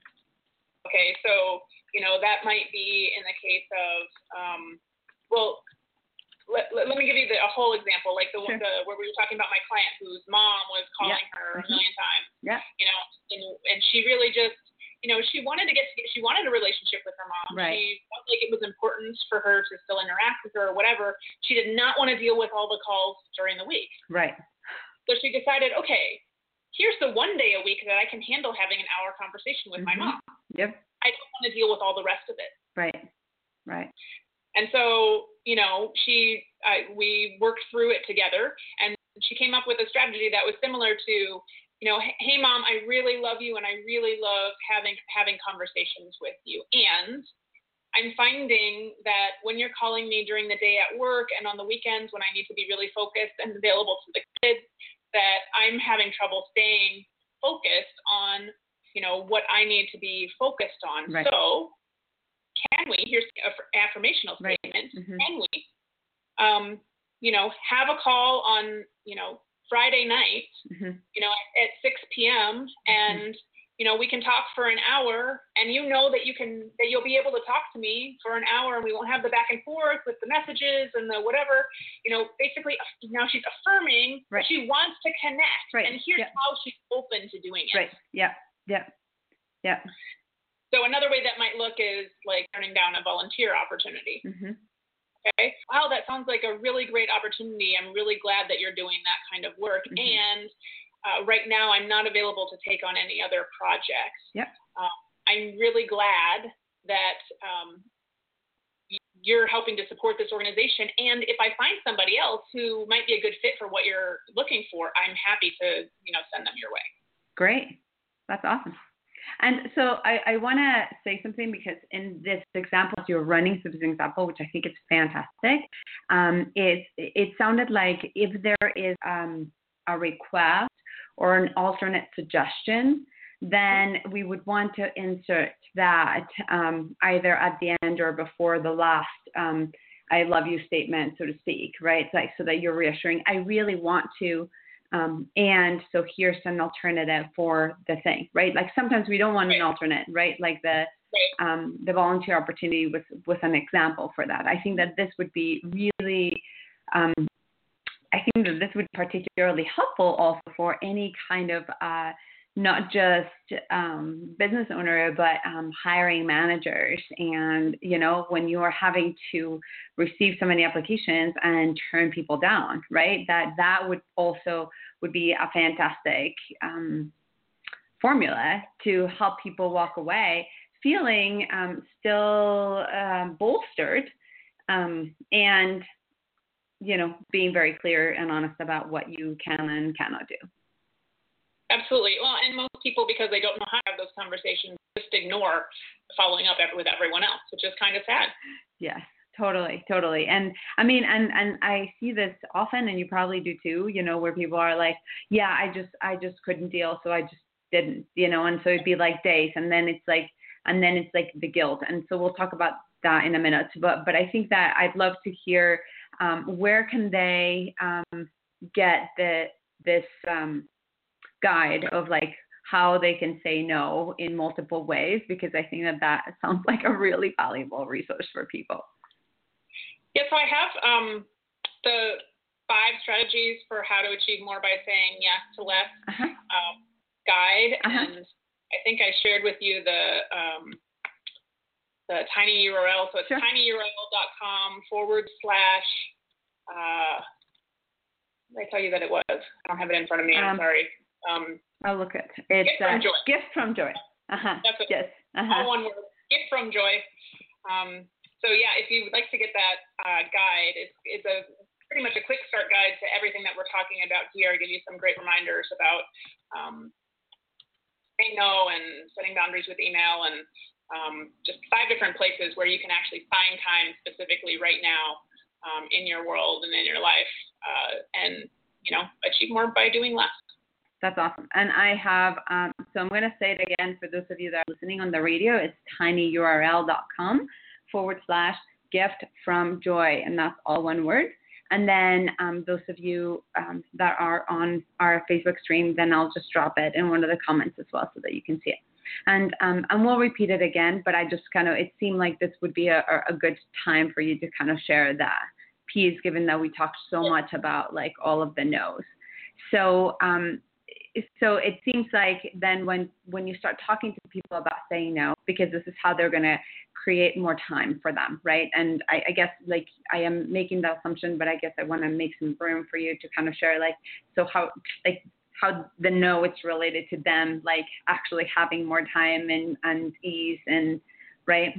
Speaker 3: Okay, so you know that might be in the case of um, well. Let, let, let me give you the, a whole example, like the,
Speaker 2: sure.
Speaker 3: the where we were talking about my client whose mom was calling
Speaker 2: yeah.
Speaker 3: her
Speaker 2: mm-hmm.
Speaker 3: a million times.
Speaker 2: Yeah.
Speaker 3: You know, and and she really just, you know, she wanted to get, she wanted a relationship with her mom.
Speaker 2: Right.
Speaker 3: She felt like it was important for her to still interact with her or whatever. She did not want to deal with all the calls during the week.
Speaker 2: Right.
Speaker 3: So she decided, okay, here's the one day a week that I can handle having an hour conversation with
Speaker 2: mm-hmm.
Speaker 3: my mom.
Speaker 2: Yep.
Speaker 3: I don't want to deal with all the rest of it.
Speaker 2: Right. Right.
Speaker 3: And so, you know, she, I, we worked through it together, and she came up with a strategy that was similar to, you know, hey, Mom, I really love you, and I really love having having conversations with you. And I'm finding that when you're calling me during the day at work and on the weekends when I need to be really focused and available to the kids, that I'm having trouble staying focused on, you know, what I need to be focused on.
Speaker 2: Right.
Speaker 3: So can we, here's an affirmational statement,
Speaker 2: right. mm-hmm.
Speaker 3: can we, um, you know, have a call on, you know, Friday night,
Speaker 2: mm-hmm.
Speaker 3: you know, at six p.m. and, mm-hmm. you know, we can talk for an hour, and you know that you can, that you'll be able to talk to me for an hour, and we won't have the back and forth with the messages and the whatever, you know, basically now she's affirming
Speaker 2: right.
Speaker 3: she wants to connect,
Speaker 2: right.
Speaker 3: and here's
Speaker 2: yeah.
Speaker 3: how she's open to doing it.
Speaker 2: Right, yeah, yeah, yeah.
Speaker 3: So another way that might look is like turning down a volunteer opportunity.
Speaker 2: Mm-hmm.
Speaker 3: Okay. Wow, that sounds like a really great opportunity. I'm really glad that you're doing that kind of work.
Speaker 2: Mm-hmm.
Speaker 3: And uh, right now, I'm not available to take on any other projects.
Speaker 2: Yep.
Speaker 3: Uh, I'm really glad that um, you're helping to support this organization. And if I find somebody else who might be a good fit for what you're looking for, I'm happy to, you know, send them your way.
Speaker 2: Great. That's awesome. And so I, I want to say something, because in this example, as you're running through this example, which I think is fantastic, um, it, it sounded like if there is um, a request or an alternate suggestion, then we would want to insert that um, either at the end or before the last um, I love you statement, so to speak, right? It's like, so that you're reassuring, I really want to, um, and so here's an alternative for the thing, right? Like sometimes we don't want
Speaker 3: right.
Speaker 2: an alternate, right? Like the
Speaker 3: right.
Speaker 2: um, the volunteer opportunity with, with an example for that. I think that this would be really, um, I think that this would be particularly helpful also for any kind of uh, not just um, business owner, but um, hiring managers. And, you know, when you are having to receive so many applications and turn people down, right, that that would also would be a fantastic um, formula to help people walk away feeling um, still um, bolstered um, and, you know, being very clear and honest about what you can and cannot do.
Speaker 3: Absolutely. Well, and most people, because they don't know how to have those conversations, just ignore following up with everyone else, which is kind of sad.
Speaker 2: Yes, totally, totally. And I mean, and, and I see this often, and you probably do too, you know, where people are like, yeah, I just, I just couldn't deal. So I just didn't, you know, and so it'd be like days. And then it's like, and then it's like the guilt. And so we'll talk about that in a minute. But, but I think that I'd love to hear um, where can they um, get the, this, um, guide of like how they can say no in multiple ways, because I think that that sounds like a really valuable resource for people.
Speaker 3: Yeah, so I have um, the five strategies for how to achieve more by saying yes to less uh-huh. um, guide, uh-huh. and I think I shared with you the um, the tiny U R L. So it's
Speaker 2: sure.
Speaker 3: tinyurl.com forward slash. Uh, did I tell you that it was? I don't have it in front of me. I'm um, sorry. Um,
Speaker 2: I'll look at it. It's
Speaker 3: Gift from
Speaker 2: uh,
Speaker 3: Joy.
Speaker 2: Gift from Joy. Uh-huh.
Speaker 3: That's it.
Speaker 2: Yes. Uh-huh.
Speaker 3: All one word. Gift from Joy. Um, so yeah, if you would like to get that uh, guide, it's, it's a pretty much a quick start guide to everything that we're talking about here. I give you some great reminders about um, saying no and setting boundaries with email, and um, just five different places where you can actually find time specifically right now um, in your world and in your life, uh, and you know, achieve more by doing less.
Speaker 2: That's awesome. And I have, um, so I'm going to say it again for those of you that are listening on the radio. It's tinyurl.com forward slash gift from joy. And that's all one word. And then um, those of you um, that are on our Facebook stream, then I'll just drop it in one of the comments as well so that you can see it. And um, and we'll repeat it again, but I just kind of, it seemed like this would be a, a good time for you to kind of share that piece, given that we talked so much about like all of the no's. So, um, So it seems like then when, when you start talking to people about saying no, because this is how they're going to create more time for them, right? And I, I guess like I am making that assumption, but I guess I want to make some room for you to kind of share like, so how, like how the no it's related to them, like actually having more time and, and ease and, right?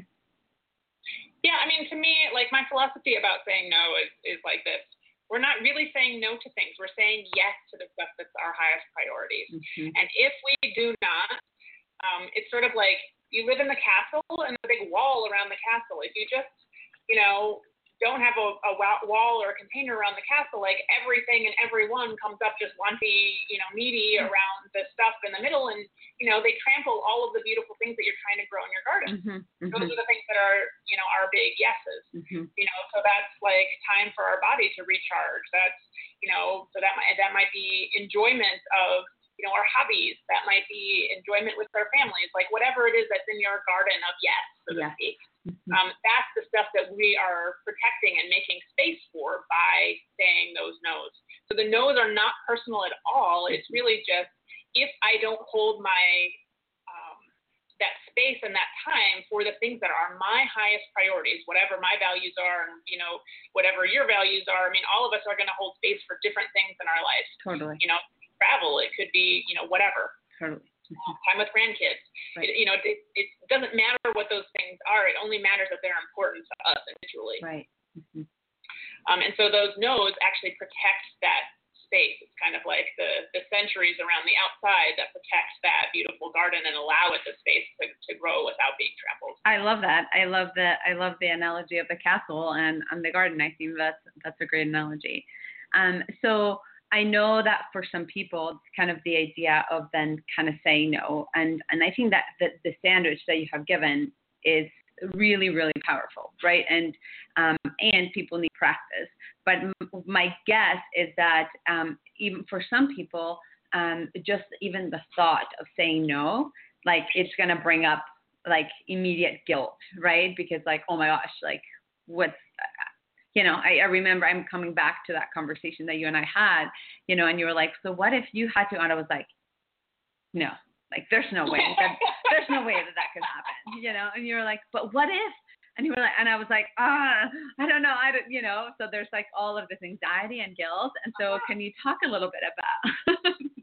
Speaker 3: Yeah, I mean, to me, like my philosophy about saying no is, is like this. We're not really saying no to things. We're saying yes to the stuff that's our highest priorities. Mm-hmm. And if we do not, um, it's sort of like you live in the castle and a big wall around the castle. If you just, you know, don't have a, a wall or a container around the castle, like everything and everyone comes up just lumpy, you know, meaty around the stuff in the middle, and, you know, they trample all of the beautiful things that you're trying to grow in your garden. Mm-hmm. Mm-hmm. Those are the things that are, you know, our big yeses. Mm-hmm. You know, so that's like time for our body to recharge. That's, you know, so that might, that might be enjoyment of, you know, our hobbies. That might be enjoyment with our families, like whatever it is that's in your garden of yes, so to
Speaker 2: yeah.
Speaker 3: speak. Mm-hmm. Um, that's the stuff that we are protecting and making space for by saying those no's. So the no's are not personal at all. It's really just if I don't hold my um, that space and that time for the things that are my highest priorities, whatever my values are, and you know whatever your values are. I mean, all of us are going to hold space for different things in our lives.
Speaker 2: Totally.
Speaker 3: You know, travel. It could be you know whatever.
Speaker 2: Totally.
Speaker 3: Time with grandkids.
Speaker 2: Right.
Speaker 3: It, you know, it, it doesn't matter what those things are. It only matters that they're important to us individually.
Speaker 2: Right. Mm-hmm.
Speaker 3: Um, and so those no's actually protect that space. It's kind of like the, the centuries around the outside that protects that beautiful garden and allow it the space to, to grow without being trampled.
Speaker 2: I love that. I love the I love the analogy of the castle and, and the garden. I think that's that's a great analogy. Um, so. I know that for some people, it's kind of the idea of then kind of saying no. And, and I think that the, the sandwich that you have given is really, really powerful, right? And um, and people need practice. But m- my guess is that um, even for some people, um, just even the thought of saying no, like it's gonna bring up like immediate guilt, right? Because like, oh my gosh, like what's you know, I, I remember I'm coming back to that conversation that you and I had, you know, and you were like, so what if you had to, and I was like, no, like there's no way, that, there's no way that that could happen, you know, and you were like, but what if, and you were like, and I was like, ah, I don't know, I don't, you know, so there's like all of this anxiety and guilt, and so can you talk a little bit about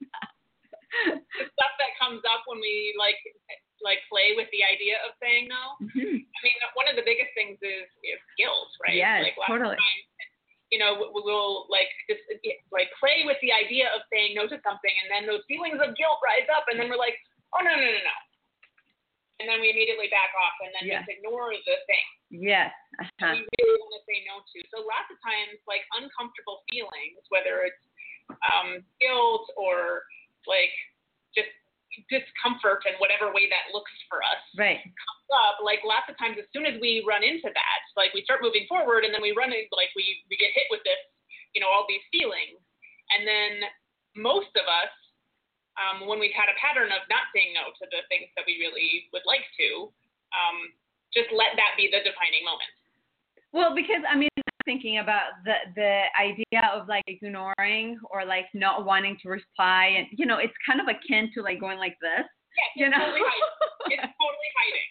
Speaker 3: the stuff that comes up when we like, like play with the idea of saying no?
Speaker 2: Mm-hmm.
Speaker 3: I mean, one of the biggest things is, is guilt, right?
Speaker 2: Yes,
Speaker 3: like,
Speaker 2: totally.
Speaker 3: Time, you know, we will like just like play with the idea of saying no to something, and then those feelings of guilt rise up, and then we're like, oh no, no, no, no, and then we immediately back off, and then
Speaker 2: yes.
Speaker 3: just ignore the thing.
Speaker 2: Yes. Uh-huh.
Speaker 3: We really want to say no to. So lots of times, like uncomfortable feelings, whether it's um, guilt or like just discomfort in whatever way that looks for us,
Speaker 2: right,
Speaker 3: comes up. Like lots of times, as soon as we run into that, like we start moving forward, and then we run into, like we we get hit with this, you know, all these feelings, and then most of us, um, when we've had a pattern of not saying no to the things that we really would like to, um, just let that be the defining moment.
Speaker 2: Well, because I mean, thinking about the the idea of like ignoring or like not wanting to reply, and you know, it's kind of akin to like going like this.
Speaker 3: Yes,
Speaker 2: you
Speaker 3: it's
Speaker 2: know?
Speaker 3: totally hiding. It's totally hiding.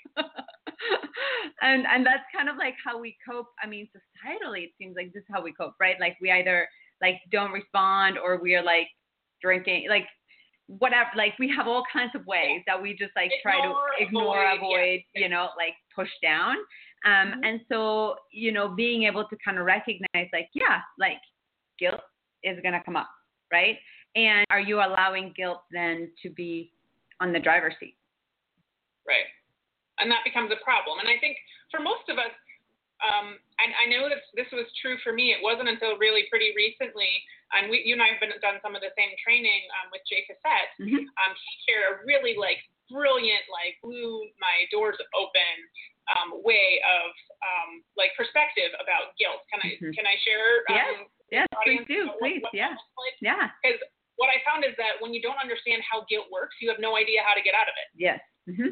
Speaker 2: and and that's kind of like how we cope. I mean, societally, it seems like this is how we cope, right? Like we either like don't respond, or we are like drinking, like whatever. Like we have all kinds of ways that we just like
Speaker 3: ignore,
Speaker 2: try to ignore, avoid, avoid
Speaker 3: yeah.
Speaker 2: you know, like push down. Um,
Speaker 3: Mm-hmm.
Speaker 2: and so, you know, being able to kind of recognize like, yeah, like guilt is going to come up, right? And are you allowing guilt then to be on the driver's seat?
Speaker 3: Right. And that becomes a problem. And I think for most of us, um, and I know that this was true for me, it wasn't until really pretty recently, and we, you and I have been done some of the same training um, with Jay Cassette.
Speaker 2: Mm-hmm.
Speaker 3: Um, he shared a really like brilliant, like blew my doors open um, way of um, like perspective about guilt. Can I
Speaker 2: Mm-hmm.
Speaker 3: can I share? Um,
Speaker 2: yes, yes, please
Speaker 3: audience
Speaker 2: do,
Speaker 3: what,
Speaker 2: please,
Speaker 3: what
Speaker 2: yeah,
Speaker 3: like?
Speaker 2: yeah.
Speaker 3: Because what I found is that when you don't understand how guilt works, you have no idea how to get out of it.
Speaker 2: Yes. Mm-hmm.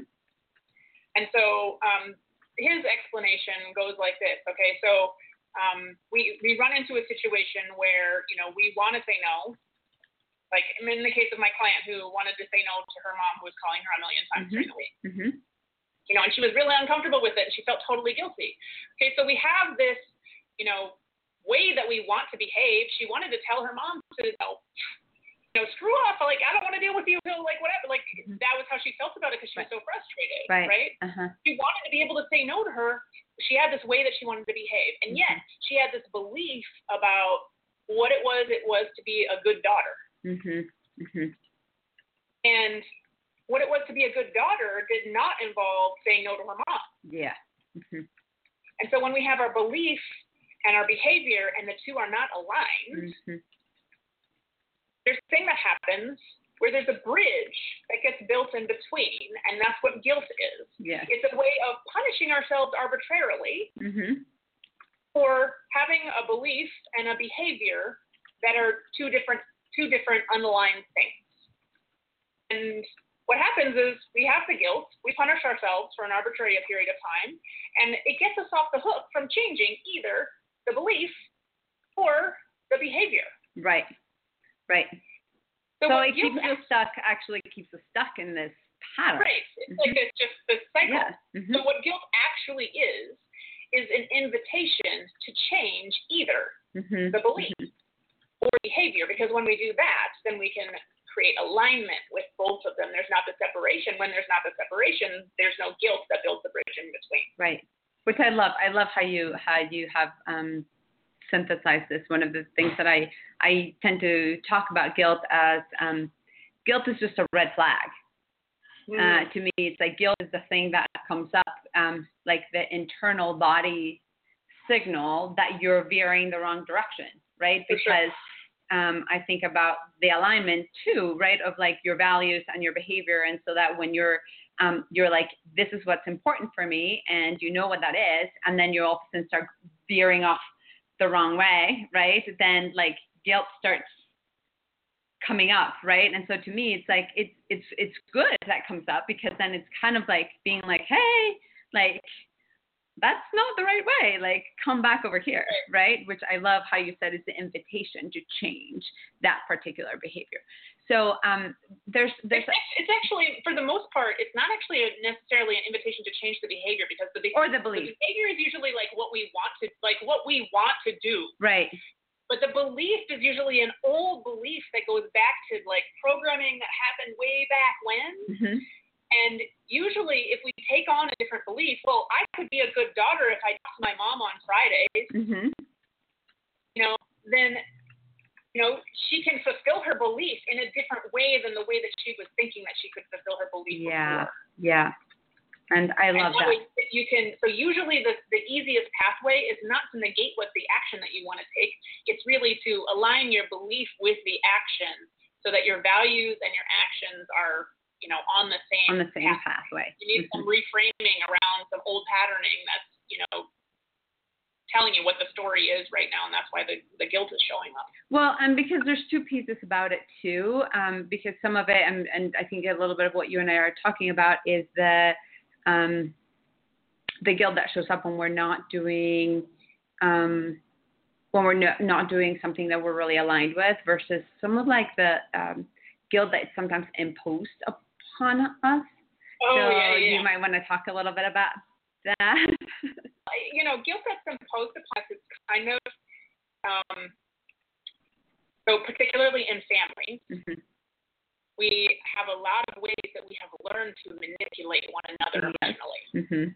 Speaker 3: And so um, his explanation goes like this. Okay, so um, we we run into a situation where you know we want to say no. Like in the case of my client who wanted to say no to her mom who was calling her a million times
Speaker 2: Mm-hmm.
Speaker 3: during the week.
Speaker 2: Mm-hmm.
Speaker 3: You know, and she was really uncomfortable with it, and she felt totally guilty. Okay, so we have this, you know, way that we want to behave. She wanted to tell her mom to, you know, you know screw off, like, I don't want to deal with you, like, whatever. Like, mm-hmm. that was how she felt about it because she
Speaker 2: right.
Speaker 3: was so frustrated,
Speaker 2: right?
Speaker 3: right?
Speaker 2: Uh-huh.
Speaker 3: She wanted to be able to say no to her. She had this way that she wanted to behave, and
Speaker 2: mm-hmm.
Speaker 3: yet she had this belief about what it was it was to be a good daughter.
Speaker 2: Mm-hmm. Mm-hmm.
Speaker 3: And what it was to be a good daughter did not involve saying no to her mom.
Speaker 2: Yeah. Mm-hmm.
Speaker 3: And so when we have our belief and our behavior and the two are not aligned,
Speaker 2: mm-hmm.
Speaker 3: there's a thing that happens where there's a bridge that gets built in between, and that's what guilt is.
Speaker 2: Yes.
Speaker 3: It's a way of punishing ourselves arbitrarily
Speaker 2: mm-hmm.
Speaker 3: for having a belief and a behavior that are two different, two different unaligned things. And what happens is we have the guilt, we punish ourselves for an arbitrary period of time, and it gets us off the hook from changing either the belief or the behavior.
Speaker 2: Right, right. So, so it keeps us stuck, actually keeps us stuck in this pattern.
Speaker 3: Right, it's
Speaker 2: mm-hmm.
Speaker 3: like this, just this cycle.
Speaker 2: Yeah. Mm-hmm.
Speaker 3: So what guilt actually is, is an invitation to change either
Speaker 2: mm-hmm.
Speaker 3: the belief
Speaker 2: mm-hmm.
Speaker 3: or behavior, because when we do that, then we can create alignment with both of them. There's not the separation. When there's not the separation, there's no guilt that builds the bridge in between.
Speaker 2: Right. Which I love. I love how you how you have um, synthesized this. One of the things that I I tend to talk about guilt as um, guilt is just a red flag. Mm. Uh, to me, it's like guilt is the thing that comes up, um, like the internal body signal that you're veering the wrong direction, right?
Speaker 3: For
Speaker 2: because
Speaker 3: sure.
Speaker 2: Um, I think about the alignment too, right, of like your values and your behavior. And so that when you're um, you're like, this is what's important for me, and you know what that is, and then you all of a sudden start veering off the wrong way, right? Then like guilt starts coming up, right? And so to me, it's like it's it's it's good that comes up, because then it's kind of like being like, hey, like that's not the right way. Like, come back over here, right? Which I love how you said is the invitation to change that particular behavior. So um, there's there's
Speaker 3: it's, it's actually, for the most part, it's not actually a, necessarily an invitation to change the behavior, because the behavior,
Speaker 2: or the belief.
Speaker 3: The behavior is usually like what we want to like what we want to do.
Speaker 2: Right.
Speaker 3: But the belief is usually an old belief that goes back to like programming that happened way back when. Mm-hmm. And usually if we take on a different belief, well, I could be a good daughter if I talk to my mom on Fridays, mm-hmm. you know, then, you know, she can fulfill her belief in a different way than the way that she was thinking that she could fulfill her belief
Speaker 2: yeah.
Speaker 3: before.
Speaker 2: Yeah. And I love
Speaker 3: and
Speaker 2: that.
Speaker 3: that. You can, so usually the, the easiest pathway is not to negate what the action that you want to take. It's really to align your belief with the action so that your values and your actions are, you know, on the same
Speaker 2: on the same
Speaker 3: pathway.
Speaker 2: pathway.
Speaker 3: You need mm-hmm. some reframing around some old patterning that's, you know, telling you what the story is right now, and that's why the, the guilt is showing up.
Speaker 2: Well, and because there's two pieces about it too, um, because some of it, and, and I think a little bit of what you and I are talking about is the um, the guilt that shows up when we're not doing um, when we're no, not doing something that we're really aligned with, versus some of like the um, guilt that's sometimes imposed upon us.
Speaker 3: Oh,
Speaker 2: so
Speaker 3: yeah, yeah.
Speaker 2: you might want to talk a little bit about that.
Speaker 3: You know, guilt that's imposed upon us is kind of, um, so particularly in families, mm-hmm. we have a lot of ways that we have learned to manipulate one another
Speaker 2: yes.
Speaker 3: emotionally.
Speaker 2: Mm-hmm.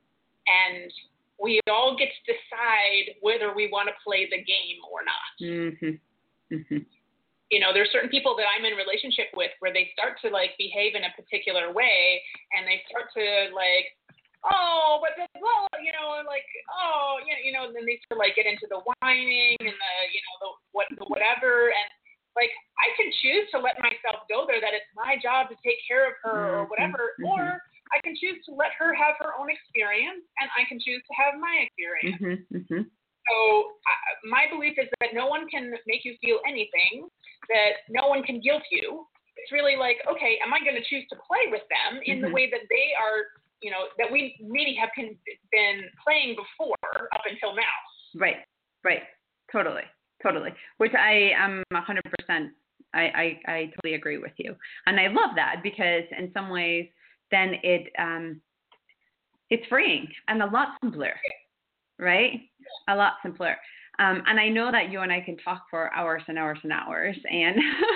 Speaker 3: And we all get to decide whether we want to play the game or not.
Speaker 2: Mm-hmm. Mm-hmm.
Speaker 3: You know, there's certain people that I'm in relationship with where they start to like behave in a particular way, and they start to like, oh, but the, well, you know, like, oh, you know, you know, and then they sort of like get into the whining and the, you know, the what, the whatever, and like I can choose to let myself go there, that it's my job to take care of her mm-hmm. or whatever, mm-hmm. or I can choose to let her have her own experience, and I can choose to have my experience.
Speaker 2: Mm-hmm. Mm-hmm.
Speaker 3: So uh, my belief is that no one can make you feel anything, that no one can guilt you. It's really like, okay, am I going to choose to play with them in mm-hmm. the way that they are, you know, that we maybe have been, been playing before up until now.
Speaker 2: Right, right. Totally, totally. Which I am one hundred percent, I, I, I totally agree with you. And I love that, because in some ways then it um, it's freeing and a lot simpler, right? A lot simpler. Um, and I know that you and I can talk for hours and hours and hours, and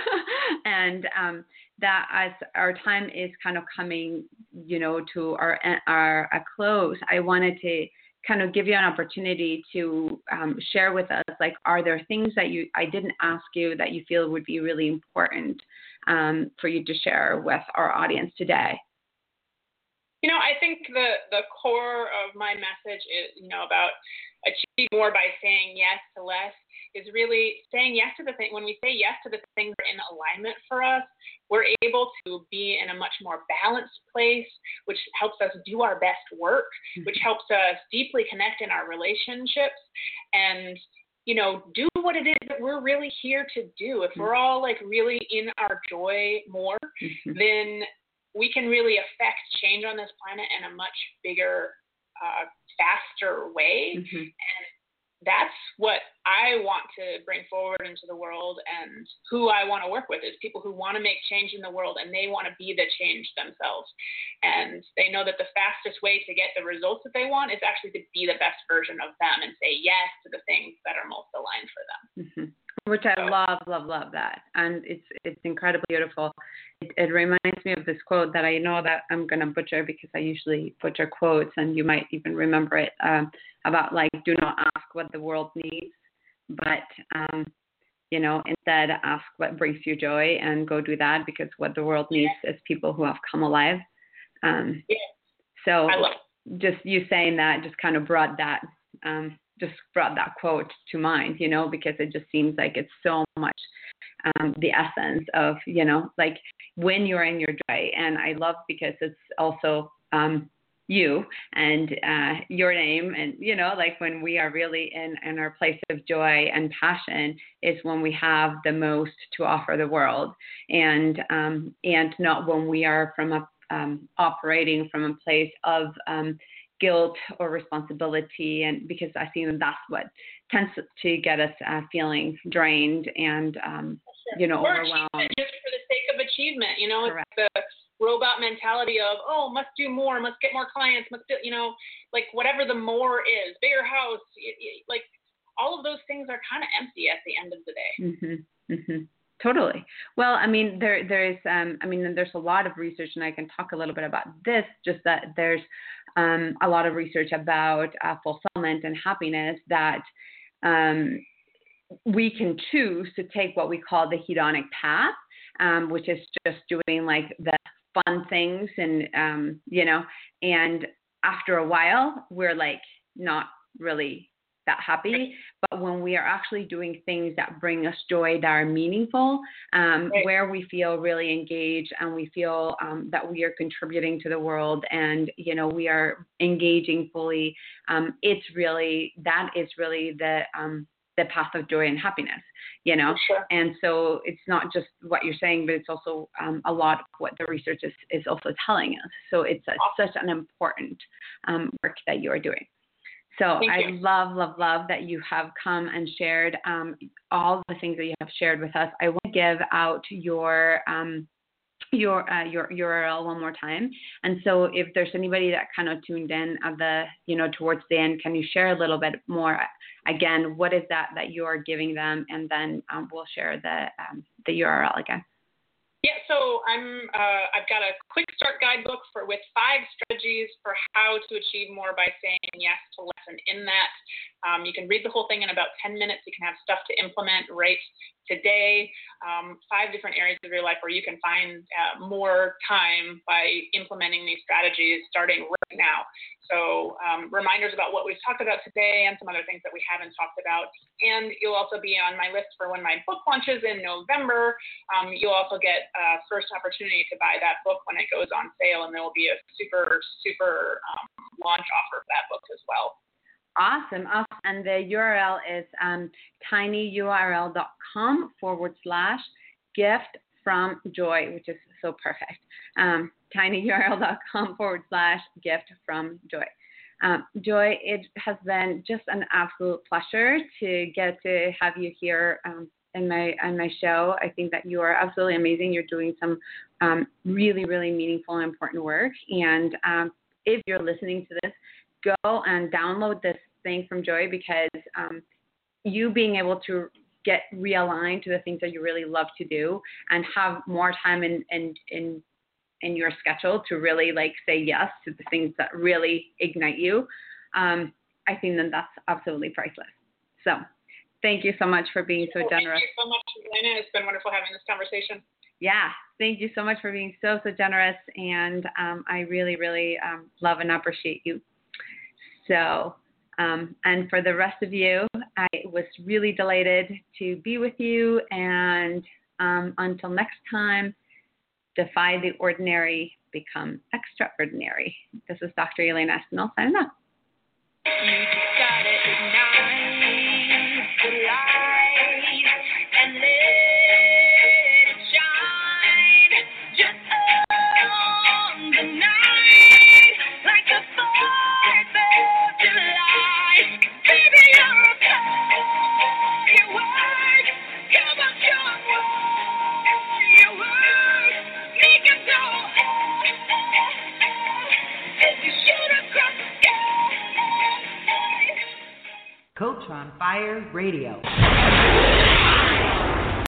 Speaker 2: and um, that as our time is kind of coming, you know, to our our a close, I wanted to kind of give you an opportunity to um, share with us, like, are there things that you I didn't ask you that you feel would be really important um, for you to share with our audience today?
Speaker 3: You know, I think the, the core of my message is, you know, about achieving more by saying yes to less, is really saying yes to the thing. When we say yes to the things that are in alignment for us, we're able to be in a much more balanced place, which helps us do our best work, which helps us deeply connect in our relationships, and, you know, do what it is that we're really here to do. If we're all like really in our joy more, mm-hmm. then we can really affect change on this planet in a much bigger, uh, faster way. Mm-hmm. And that's what I want to bring forward into the world, and who I want to work with is people who want to make change in the world, and they want to be the change themselves. And they know that the fastest way to get the results that they want is actually to be the best version of them and say yes to the things that are most aligned for them.
Speaker 2: Mm-hmm. Which I love, love, love that. And it's it's incredibly beautiful. It, it reminds me of this quote that I know that I'm going to butcher, because I usually butcher quotes, and you might even remember it, um, about like, do not ask what the world needs, but, um, you know, instead ask what brings you joy and go do that, because what the world needs is people who have come alive. Um,
Speaker 3: yeah.
Speaker 2: So
Speaker 3: I love
Speaker 2: just you saying that just kind of brought that, um, just brought that quote to mind, you know, because it just seems like it's so much um, the essence of, you know, like when you're in your joy. And I love because it's also um, you and uh, your name. And, you know, like when we are really in, in our place of joy and passion is when we have the most to offer the world, and um, and not when we are from a um, operating from a place of um, guilt or responsibility. And because I think that that's what tends to get us uh, feeling drained and, um, you know,
Speaker 3: or
Speaker 2: overwhelmed.
Speaker 3: Just for the sake of achievement, you know,
Speaker 2: Correct.
Speaker 3: It's the robot mentality of, oh, must do more, must get more clients, must do, you know, like whatever the more is, bigger house, it, it, like all of those things are kind of empty at the end of the day.
Speaker 2: Mm-hmm. Mm-hmm. Totally. Well, I mean, there, there's, um, I mean, there's a lot of research, and I can talk a little bit about this, just that there's um, a lot of research about uh, fulfillment and happiness that um, we can choose to take what we call the hedonic path, um, which is just doing like the fun things and, um, you know, and after a while, we're like not really that happy. But when we are actually doing things that bring us joy, that are meaningful, um, right. where we feel really engaged and we feel um, that we are contributing to the world and, you know, we are engaging fully, um, it's really, that is really the, um, the path of joy and happiness, you know?
Speaker 3: Sure.
Speaker 2: And so it's not just what you're saying, but it's also um, a lot of what the research is, is also telling us. So it's a, such an important um, work that you are doing. So
Speaker 3: Thank
Speaker 2: I
Speaker 3: you.
Speaker 2: love, love, love that you have come and shared um, all the things that you have shared with us. I want to give out your um, your uh, your U R L one more time. And so if there's anybody that kind of tuned in at the, you know, towards the end, can you share a little bit more? Again, what is that that you are giving them? And then um, we'll share the um, the U R L again.
Speaker 3: Yeah, so I'm, uh, I've got a quick start guidebook for with five strategies for how to achieve more by saying yes to less. And in that, um, you can read the whole thing in about ten minutes. You can have stuff to implement right today. Um, five different areas of your life where you can find uh, more time by implementing these strategies starting right now. So um, reminders about what we've talked about today and some other things that we haven't talked about. And you'll also be on my list for when my book launches in November. Um, you'll also get uh, first opportunity to buy that book when it goes on sale, and there will be a super, super um, launch offer for that book as well.
Speaker 2: Awesome. Awesome. And the U R L is um, tinyurl.com forward slash gift from joy, which is so perfect. Um, tinyurl.com forward slash gift from joy. Um, Joy, it has been just an absolute pleasure to get to have you here um, in my on my show. I think that you are absolutely amazing. You're doing some um, really, really meaningful and important work. And um, if you're listening to this, go and download this thing from Joy, because um, you being able to get realigned to the things that you really love to do and have more time in, in, in, in your schedule to really like say yes to the things that really ignite you. Um, I think that that's absolutely priceless. So thank you so much for being so generous.
Speaker 3: Thank you so much, Elena. It's been wonderful having this conversation.
Speaker 2: Yeah, thank you so much for being so, so generous. And um, I really, really um, love and appreciate you. So, um, and for the rest of you, I was really delighted to be with you. And um, until next time, defy the ordinary, become extraordinary. This is Doctor Elena Espinal signing off.
Speaker 4: You just gotta ignite the light and let it shine just on the night like the fourth of July. Baby, you're a firework. Come on, show 'em what you work. Make 'em go oh, as you shoot across the sky.
Speaker 1: Coach on Fire Radio.